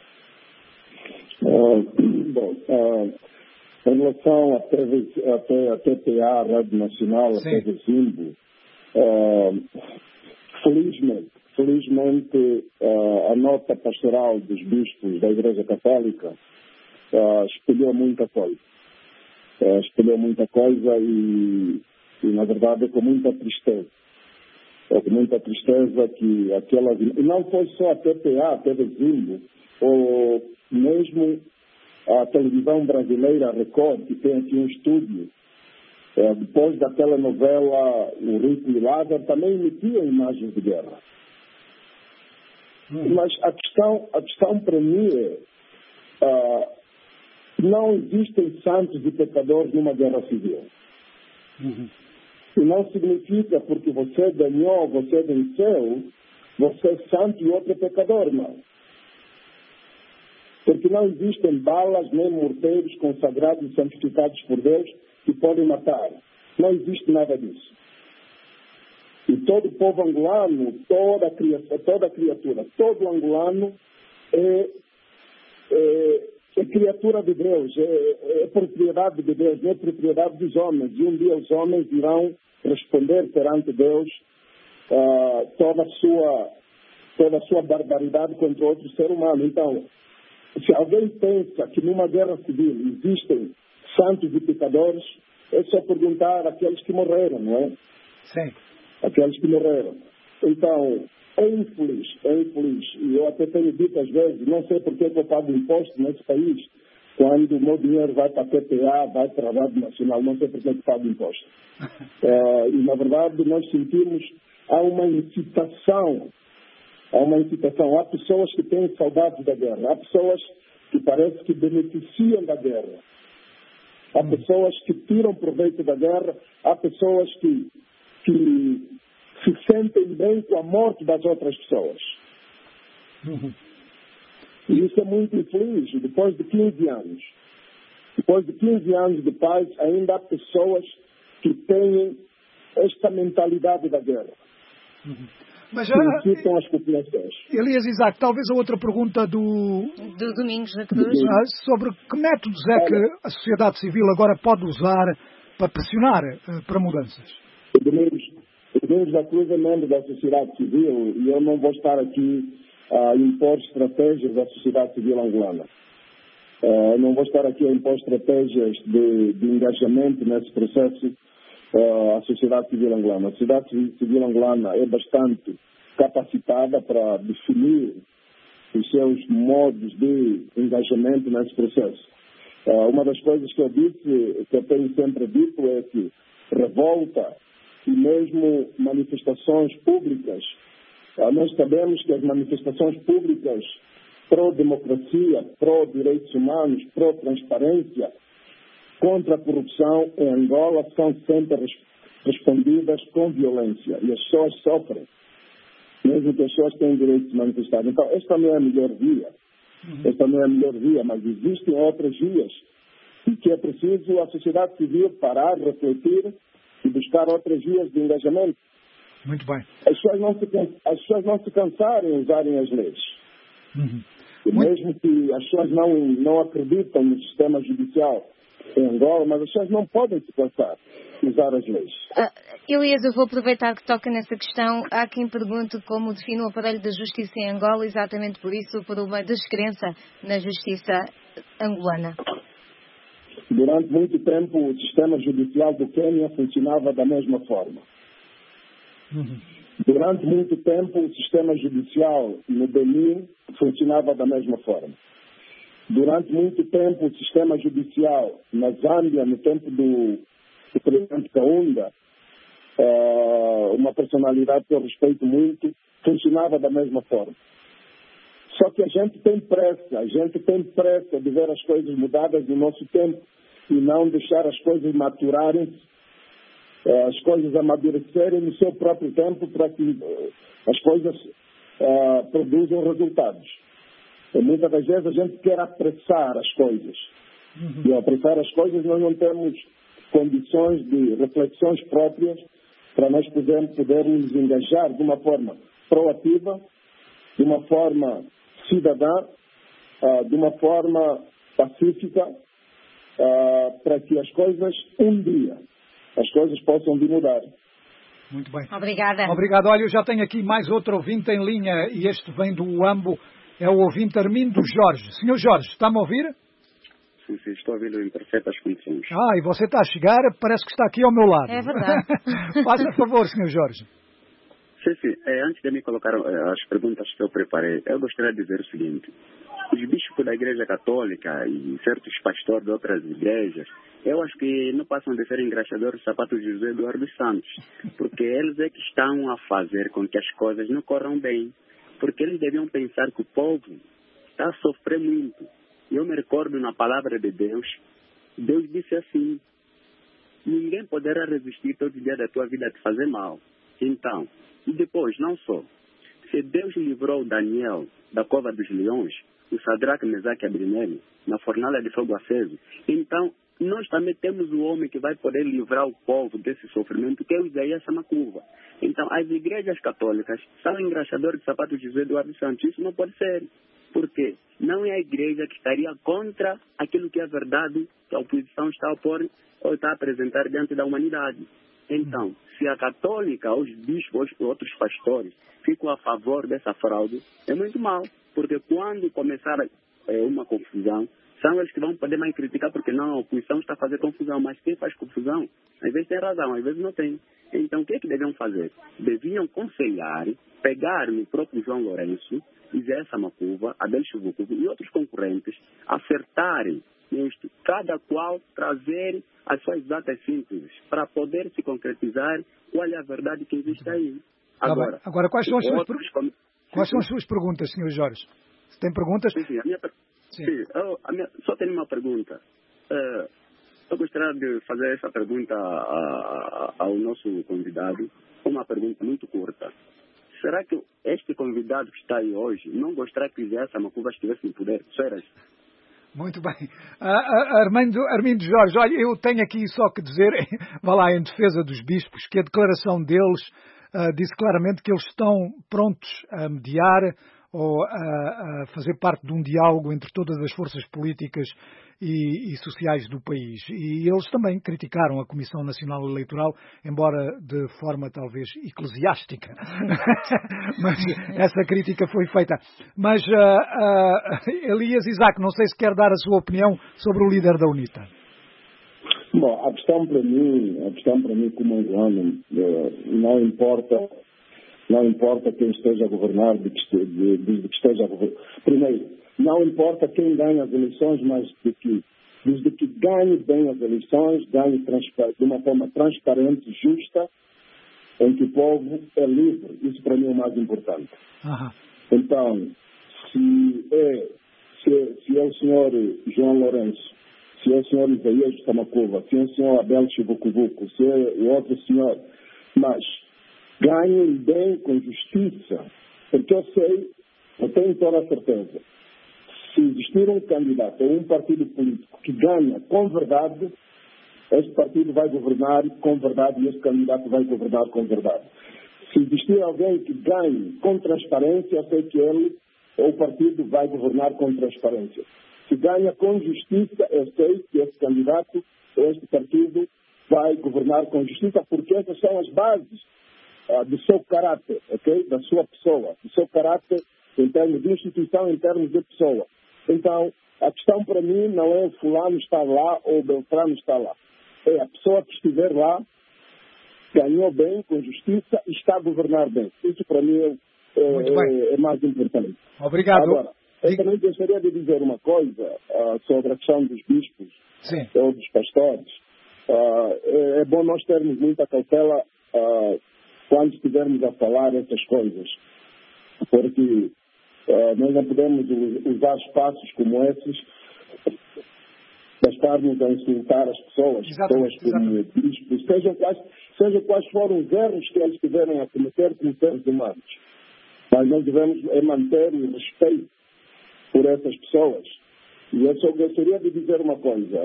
Uh, bom, uh, em relação à T P A, a Rádio Nacional, a T V Zimbo, uh, felizmente, felizmente uh, a nota pastoral dos bispos da Igreja Católica uh, espelhou muita coisa. Uh, espelhou muita coisa e, e, na verdade, é com muita tristeza. É com muita tristeza que aquelas... E não foi só a T P A, a T V Zimbo, ou mesmo a televisão brasileira, a Record, que tem aqui um estúdio, é, depois da telenovela O Rico e Lázaro, também emitia imagens de guerra. Hum. Mas a questão, a questão para mim é uh, não existem santos e pecadores numa guerra civil. Uhum. E não significa porque você ganhou, você venceu, você é santo e outro é pecador, não. Porque não existem balas nem morteiros consagrados e santificados por Deus que podem matar. Não existe nada disso. E todo o povo angolano, toda a criatura, toda a criatura, todo angolano é, é, é criatura de Deus, é, é propriedade de Deus, não é propriedade dos homens. E um dia os homens irão responder perante Deus uh, toda a sua, toda a sua barbaridade contra outro ser humano. Então, se alguém pensa que numa guerra civil existem santos e pecadores, é só perguntar àqueles que morreram, não é? Sim. Aqueles que morreram. Então, é infeliz, é infeliz. E eu até tenho dito às vezes, não sei porque eu pago imposto nesse país, quando o meu dinheiro vai para a T P A, vai para a Rádio Nacional, não sei porque eu pago imposto. é, e, na verdade, nós sentimos, há uma incitação Há uma incitação. Há pessoas que têm saudades da guerra. Há pessoas que parece que beneficiam da guerra. Há hum. pessoas que tiram proveito da guerra. Há pessoas que, que se sentem bem com a morte das outras pessoas. Uhum. E isso é muito infeliz. Depois de quinze anos. Depois de quinze anos de paz, ainda há pessoas que têm esta mentalidade da guerra. Uhum. Mas já, as populações. Elias Isaac, talvez a outra pergunta do, do Domingos da Cruz, sobre que métodos é que a sociedade civil agora pode usar para pressionar uh, para mudanças? O Domingos, o Domingos da Cruz é membro da sociedade civil e eu não vou estar aqui a impor estratégias da sociedade civil angolana. Uh, não vou estar aqui a impor estratégias de, de engajamento nesse processo. Uh, a sociedade civil angolana. A sociedade civil angolana é bastante capacitada para definir os seus modos de engajamento nesse processo. Uh, uma das coisas que eu disse, que eu tenho sempre dito, é que revolta e mesmo manifestações públicas, uh, nós sabemos que as manifestações públicas pró-democracia, pró-direitos humanos, pró-transparência, contra a corrupção em Angola são sempre respondidas com violência. E as pessoas sofrem, mesmo que as pessoas tenham direito de se manifestar. Então, esta não é a melhor via. Esta não é a melhor via, mas existem outras vias. E que é preciso a sociedade civil parar, refletir e buscar outras vias de engajamento. Muito bem. As pessoas não se, as pessoas não se cansarem de usarem as leis. Uhum. E mesmo que as pessoas não, não acreditam no sistema judicial em Angola, mas as pessoas não podem se cansar de usar as leis. Uh, Elias, eu vou aproveitar que toca nessa questão. Há quem pergunte como define o aparelho da justiça em Angola, exatamente por isso, por uma descrença na justiça angolana. Durante muito tempo, o sistema judicial do Quênia funcionava da mesma forma. Uhum. Durante muito tempo, o sistema judicial no Benin funcionava da mesma forma. Durante muito tempo, o sistema judicial na Zâmbia, no tempo do, do presidente Kaunda, uh, uma personalidade que eu respeito muito, funcionava da mesma forma. Só que a gente tem pressa, a gente tem pressa de ver as coisas mudadas no nosso tempo e não deixar as coisas maturarem, as coisas amadurecerem no seu próprio tempo para que as coisas uh, produzam resultados. E muitas das vezes a gente quer apressar as coisas. Uhum. E ao apressar as coisas nós não temos condições de reflexões próprias para nós podermos, podermos nos engajar de uma forma proativa, de uma forma cidadã, uh, de uma forma pacífica, uh, para que as coisas, um dia, as coisas possam vir mudar. Muito bem. Obrigada. Obrigado. Olha, eu já tenho aqui mais outro ouvinte em linha e este vem do Uambo. É o ouvinte Armindo Jorge. Senhor Jorge, está-me a ouvir? Sim, sim, estou a ouvir em perfeitas condições. Ah, e você está a chegar, parece que está aqui ao meu lado. É verdade. Faça favor, senhor Jorge. Sim, sim. É, antes de me colocar é, as perguntas que eu preparei, eu gostaria de dizer o seguinte. Os bispos da Igreja Católica e certos pastores de outras igrejas, eu acho que não passam de ser engraxadores do sapato de José Eduardo dos Santos, porque eles é que estão a fazer com que as coisas não corram bem, porque eles deviam pensar que o povo está a sofrer muito. Eu me recordo na palavra de Deus, Deus disse assim, ninguém poderá resistir todo dia da tua vida a te fazer mal. Então, e depois, não só, se Deus livrou Daniel da cova dos leões, o Sadraque, Mesaque e Abednego, na fornalha de fogo aceso, então nós também temos o homem que vai poder livrar o povo desse sofrimento, que é o Isaías Samacuva. Então, as igrejas católicas são engraxadores de sapatos de José Eduardo Santos. Isso não pode ser. Porque não é a igreja que estaria contra aquilo que é verdade que a oposição está a pôr ou está a apresentar diante da humanidade. Então, se a católica, os bispos, os outros pastores ficam a favor dessa fraude, é muito mal. Porque quando começar é, uma confusão, são eles que vão poder mais criticar, porque não, a oposição está a fazer confusão. Mas quem faz confusão, às vezes tem razão, às vezes não tem. Então, o que é que deviam fazer? Deviam aconselhar, pegar no próprio João Lourenço, Isaías Samacuva, Abel Chuvucuva e outros concorrentes, acertarem nisto, cada qual trazer as suas datas simples para poder se concretizar qual é a verdade que existe aí. Agora, ah, Agora quais, são as, suas, com... quais são as suas perguntas, senhor Jorge? Se tem perguntas? Sim, sim. A minha, sim. Sim, eu, a minha, só tenho uma pergunta. Uh, eu gostaria de fazer essa pergunta a, a, ao nosso convidado, uma pergunta muito curta. Será que este convidado que está aí hoje não gostaria que Isaías Samacuva estivesse no poder? Só era isso. Muito bem. Uh, uh, Armindo, Armindo Jorge, olha, eu tenho aqui só que dizer, vá lá, em defesa dos bispos, que a declaração deles uh, disse claramente que eles estão prontos a mediar ou a, a fazer parte de um diálogo entre todas as forças políticas e, e sociais do país. E eles também criticaram a Comissão Nacional Eleitoral, embora de forma talvez eclesiástica. Mas essa crítica foi feita. Mas, uh, uh, Elias Isaac, não sei se quer dar a sua opinião sobre o líder da UNITA. Bom, a questão para mim, a questão para mim como angolano, não importa, não importa quem esteja a governar, de que esteja, de, de que esteja a governar. Primeiro, não importa quem ganha as eleições, mas de que, desde que ganhe bem as eleições, ganhe de uma forma transparente, justa, em que o povo é livre. Isso para mim é o mais importante. Uhum. Então, se é, se, se é o senhor João Lourenço, se é o senhor Isaías Samacuva, se é o senhor Abel Chivucuvuco, se é o outro senhor, mas ganhem bem com justiça, porque eu sei, eu tenho toda a certeza, se existir um candidato ou um partido político que ganha com verdade, este partido vai governar com verdade e este candidato vai governar com verdade. Se existir alguém que ganhe com transparência, eu sei que ele ou o partido vai governar com transparência. Se ganha com justiça, eu sei que esse candidato ou este partido vai governar com justiça, porque essas são as bases uh, do seu caráter, ok? Da sua pessoa, do seu caráter em termos de instituição, em termos de pessoa. Então, a questão para mim não é o fulano estar lá ou o Beltrano estar lá. É a pessoa que estiver lá, ganhou bem, com justiça, e está a governar bem. Isso para mim é, é, é mais importante. Obrigado. Agora, eu também gostaria de dizer uma coisa uh, sobre a questão dos bispos Sim. ou dos pastores. Uh, é, é bom nós termos muita cautela uh, quando estivermos a falar essas coisas. Porque uh, nós não podemos usar espaços como esses para estarmos a insultar as pessoas, exatamente, pessoas como bispos, sejam quais, sejam quais forem os erros que eles tiverem a cometer como seres humanos. Mas nós devemos é manter o respeito por essas pessoas. E eu só gostaria de dizer uma coisa.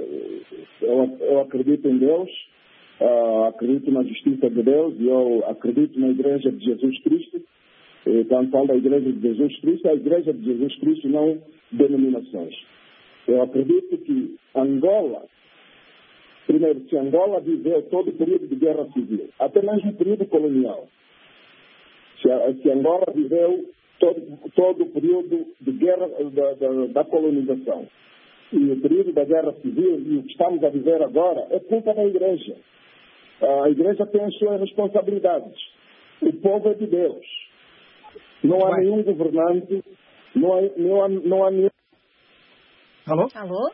Eu, eu acredito em Deus, uh, acredito na justiça de Deus, e eu acredito na Igreja de Jesus Cristo. E quando falo da Igreja de Jesus Cristo, é a Igreja de Jesus Cristo, não denominações. Eu acredito que Angola, primeiro, se Angola viveu todo o período de guerra civil, até mesmo o período colonial, se, se Angola viveu todo, todo o período de guerra da, da, da colonização e o período da guerra civil e o que estamos a viver agora, é culpa da Igreja. A Igreja tem as suas responsabilidades. O povo é de Deus. Não há nenhum governante, não há, não há, não há nenhum... Alô? Alô?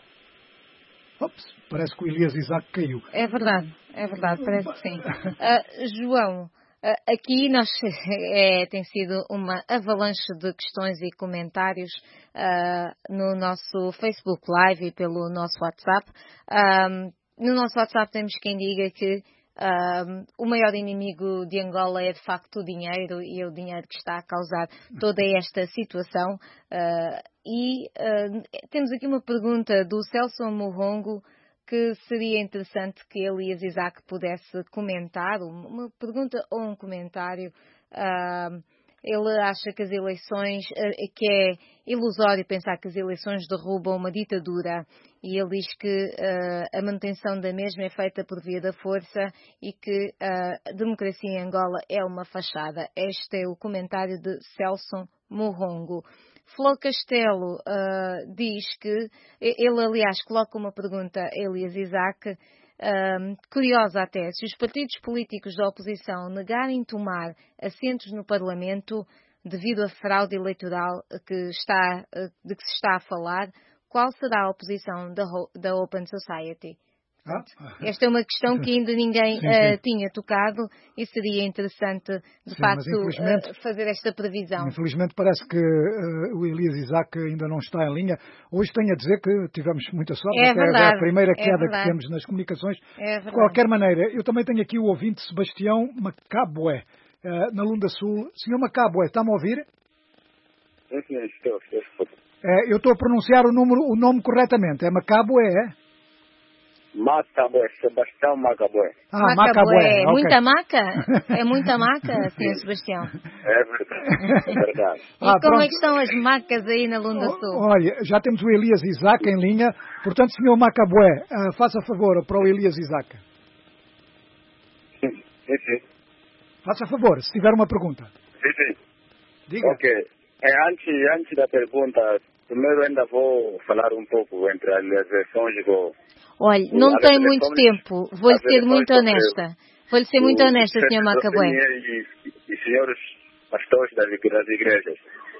Ops, parece que o Elias Isaac caiu. É verdade, é verdade, parece que sim. Uh, João, uh, aqui nós, é, tem sido uma avalanche de questões e comentários uh, no nosso Facebook Live e pelo nosso WhatsApp. Um, no nosso WhatsApp temos quem diga que Um, o maior inimigo de Angola é de facto o dinheiro, e é o dinheiro que está a causar toda esta situação. Uh, e uh, temos aqui uma pergunta do Celso Morrongo que seria interessante que Elias Isaac pudesse comentar, uma pergunta ou um comentário. Uh, ele acha que as eleições, que é ilusório pensar que as eleições derrubam uma ditadura, e ele diz que uh, a manutenção da mesma é feita por via da força e que uh, a democracia em Angola é uma fachada. Este é o comentário de Celso Morrongo. Flor Castelo uh, diz que, ele aliás coloca uma pergunta a Elias Isaac, Um, curiosa até, se os partidos políticos da oposição negarem tomar assentos no Parlamento devido à fraude eleitoral que está, de que se está a falar, qual será a oposição da, da Open Society? Ah. Esta é uma questão que ainda ninguém sim, sim. Uh, tinha tocado, e seria interessante, de sim, facto, uh, fazer esta previsão. Infelizmente parece que uh, o Elias Isaac ainda não está em linha. Hoje tenho a dizer que tivemos muita sorte, é até verdade, é a primeira queda é que temos nas comunicações. É de qualquer maneira, eu também tenho aqui o ouvinte Sebastião Macabué, uh, na Lunda Sul. senhor Macabué, está-me a ouvir? Sim, sim, estou, estou. Uh, eu estou a pronunciar o, número, o nome corretamente. É Macabué, é? Macabué, Sebastião Macabué. Ah, Macabué. É okay. Muita maca? É muita maca, senhor Sebastião? É verdade, é verdade. E ah, como pronto. É que estão as macas aí na Lunda Sul? Olha, já temos o Elias Isaac em linha. Portanto, senhor Macabué, uh, faça favor para o Elias Isaac. Sim, sim, sim. Faça favor, se tiver uma pergunta. Sim, sim. Diga. Ok. É, antes, antes da pergunta, primeiro ainda vou falar um pouco entre as eleições do... Olha, não tem muito tempo. Vou-lhe ser muito honesta. Vou-lhe ser muito honesta, senhor Macabué. E, e senhores pastores das, das igrejas.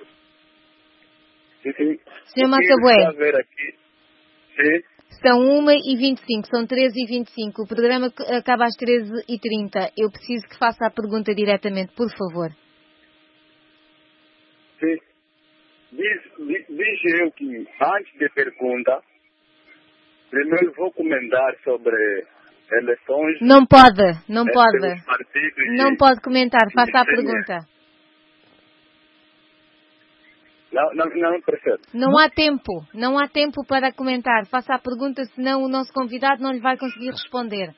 Sim, sim. senhor Macabué. Ver aqui. Sim. São uma e vinte e cinco, são treze e vinte e cinco. O programa acaba às treze e trinta. Eu preciso que faça a pergunta diretamente, por favor. Sim. Diz, diz, diz eu que, antes de pergunta, primeiro vou comentar sobre eleições. Não pode, não pode. Não e... pode comentar, faça a pergunta. Não, não, não percebo. Não há tempo, não há tempo para comentar. Faça a pergunta, senão o nosso convidado não lhe vai conseguir responder.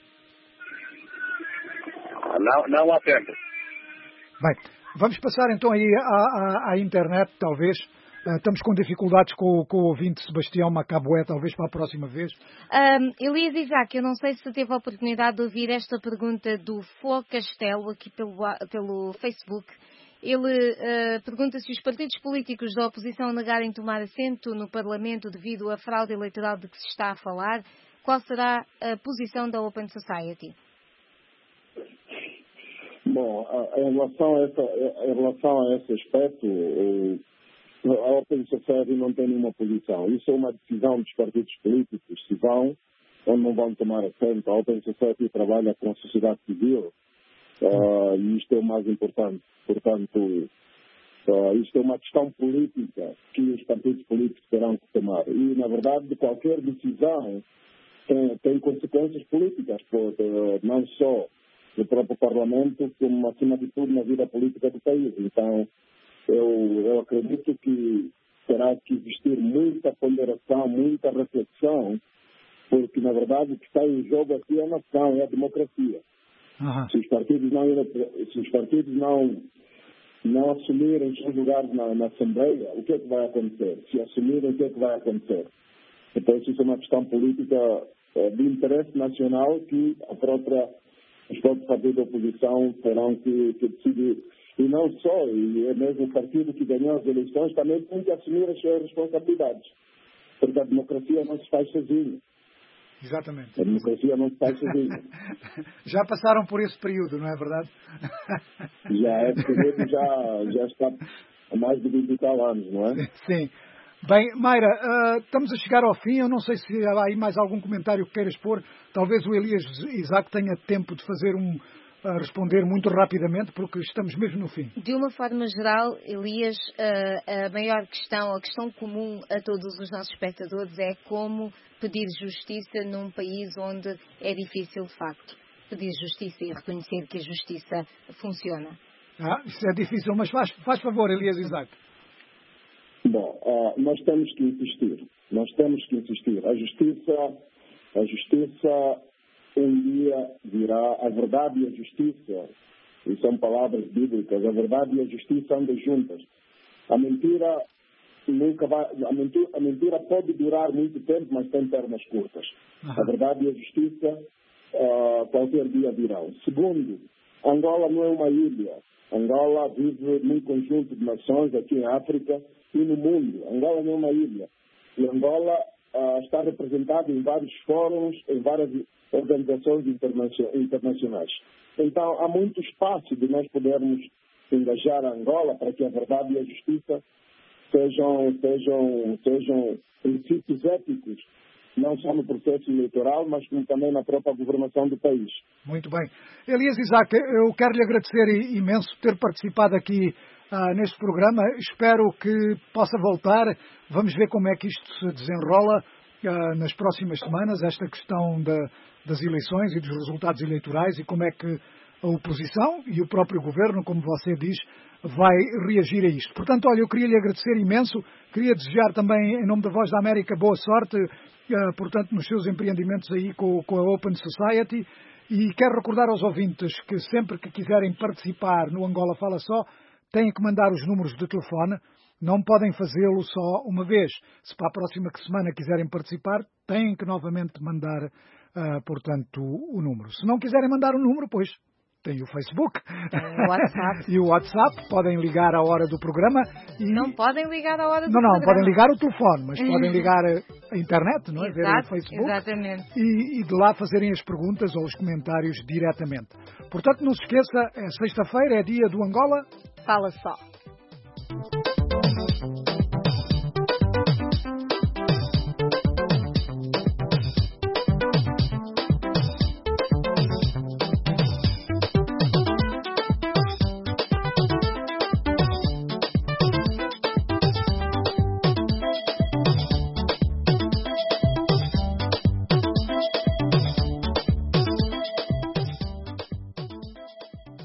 Não, não há tempo. Bem, vamos passar então aí à, à, à internet, talvez. Uh, estamos com dificuldades com, com o ouvinte Sebastião Macaboé, talvez para a próxima vez. Um, Elias Isaac, eu não sei se teve a oportunidade de ouvir esta pergunta do Fó Castelo, aqui pelo, pelo Facebook. Ele uh, pergunta se os partidos políticos da oposição negarem tomar assento no Parlamento devido à fraude eleitoral de que se está a falar, qual será a posição da Open Society? Bom, em relação a, essa, em relação a esse aspecto, a Open Society não tem nenhuma posição. Isso é uma decisão dos partidos políticos, se vão ou não vão tomar assento. A Open Society trabalha com a sociedade civil uh, e isto é o mais importante. Portanto, uh, isto é uma questão política que os partidos políticos terão que tomar. E, na verdade, qualquer decisão tem, tem consequências políticas, porque uh, não só no próprio Parlamento, como, acima de tudo, na vida política do país. Então, eu, eu acredito que terá que existir muita ponderação, muita reflexão, porque, na verdade, o que está em jogo aqui é a nação, é a democracia. Uhum. Se os partidos não, se os partidos não, não assumirem os seus lugares na, na Assembleia, o que é que vai acontecer? Se assumirem, o que é que vai acontecer? Então, isso é uma questão política é, de interesse nacional que a própria os próprios partidos da oposição terão que, que decidir. E não só, e é mesmo o partido que ganhou as eleições também tem que assumir as suas responsabilidades. Porque a democracia não se faz sozinha. Exatamente. A democracia não se faz sozinha. Já passaram por esse período, não é verdade? Já, esse período já, já está há mais de vinte e tal anos, não é? Sim. Bem, Mayra, uh, estamos a chegar ao fim. Eu não sei se há aí mais algum comentário que queiras pôr. Talvez o Elias Isaac tenha tempo de fazer um, uh, responder muito rapidamente, porque estamos mesmo no fim. De uma forma geral, Elias, uh, a maior questão, a questão comum a todos os nossos espectadores é como pedir justiça num país onde é difícil, de facto, pedir justiça e reconhecer que a justiça funciona. Ah, isso é difícil, mas faz, faz favor, Elias Isaac. Bom, uh, nós temos que insistir. Nós temos que insistir. A justiça, a justiça um dia virá. A verdade e a justiça, e são palavras bíblicas, a verdade e a justiça andam juntas. A mentira nunca vai. A mentira, a mentira pode durar muito tempo, mas tem pernas curtas. Uhum. A verdade e a justiça uh, qualquer dia virão. Segundo, Angola não é uma ilha. Angola vive num conjunto de nações aqui em África e no mundo. Angola não é uma ilha. E Angola uh, está representada em vários fóruns, em várias organizações internacionais. Então, há muito espaço de nós podermos engajar a Angola para que a verdade e a justiça sejam, sejam, sejam princípios éticos, não só no processo eleitoral, mas também na própria governação do país. Muito bem. Elias Isaac, eu quero lhe agradecer imenso ter participado aqui ah, neste programa. Espero que possa voltar. Vamos ver como é que isto se desenrola ah, nas próximas semanas, esta questão da, das eleições e dos resultados eleitorais e como é que a oposição e o próprio governo, como você diz, vai reagir a isto. Portanto, olha, eu queria lhe agradecer imenso, queria desejar também, em nome da Voz da América, boa sorte, uh, portanto, nos seus empreendimentos aí com, com a Open Society, e quero recordar aos ouvintes que sempre que quiserem participar no Angola Fala Só, têm que mandar os números de telefone, não podem fazê-lo só uma vez. Se para a próxima semana quiserem participar, têm que novamente mandar, uh, portanto, o número. Se não quiserem mandar o número, pois tem o Facebook. Tem o WhatsApp. E o WhatsApp. Podem ligar à hora do programa. E... Não podem ligar à hora do não, não, programa. Não, podem ligar o telefone, mas podem ligar a internet, não é? Exato, ver o Facebook. Exatamente. E, e de lá fazerem as perguntas ou os comentários diretamente. Portanto, não se esqueça, é sexta-feira, é dia do Angola Fala Só.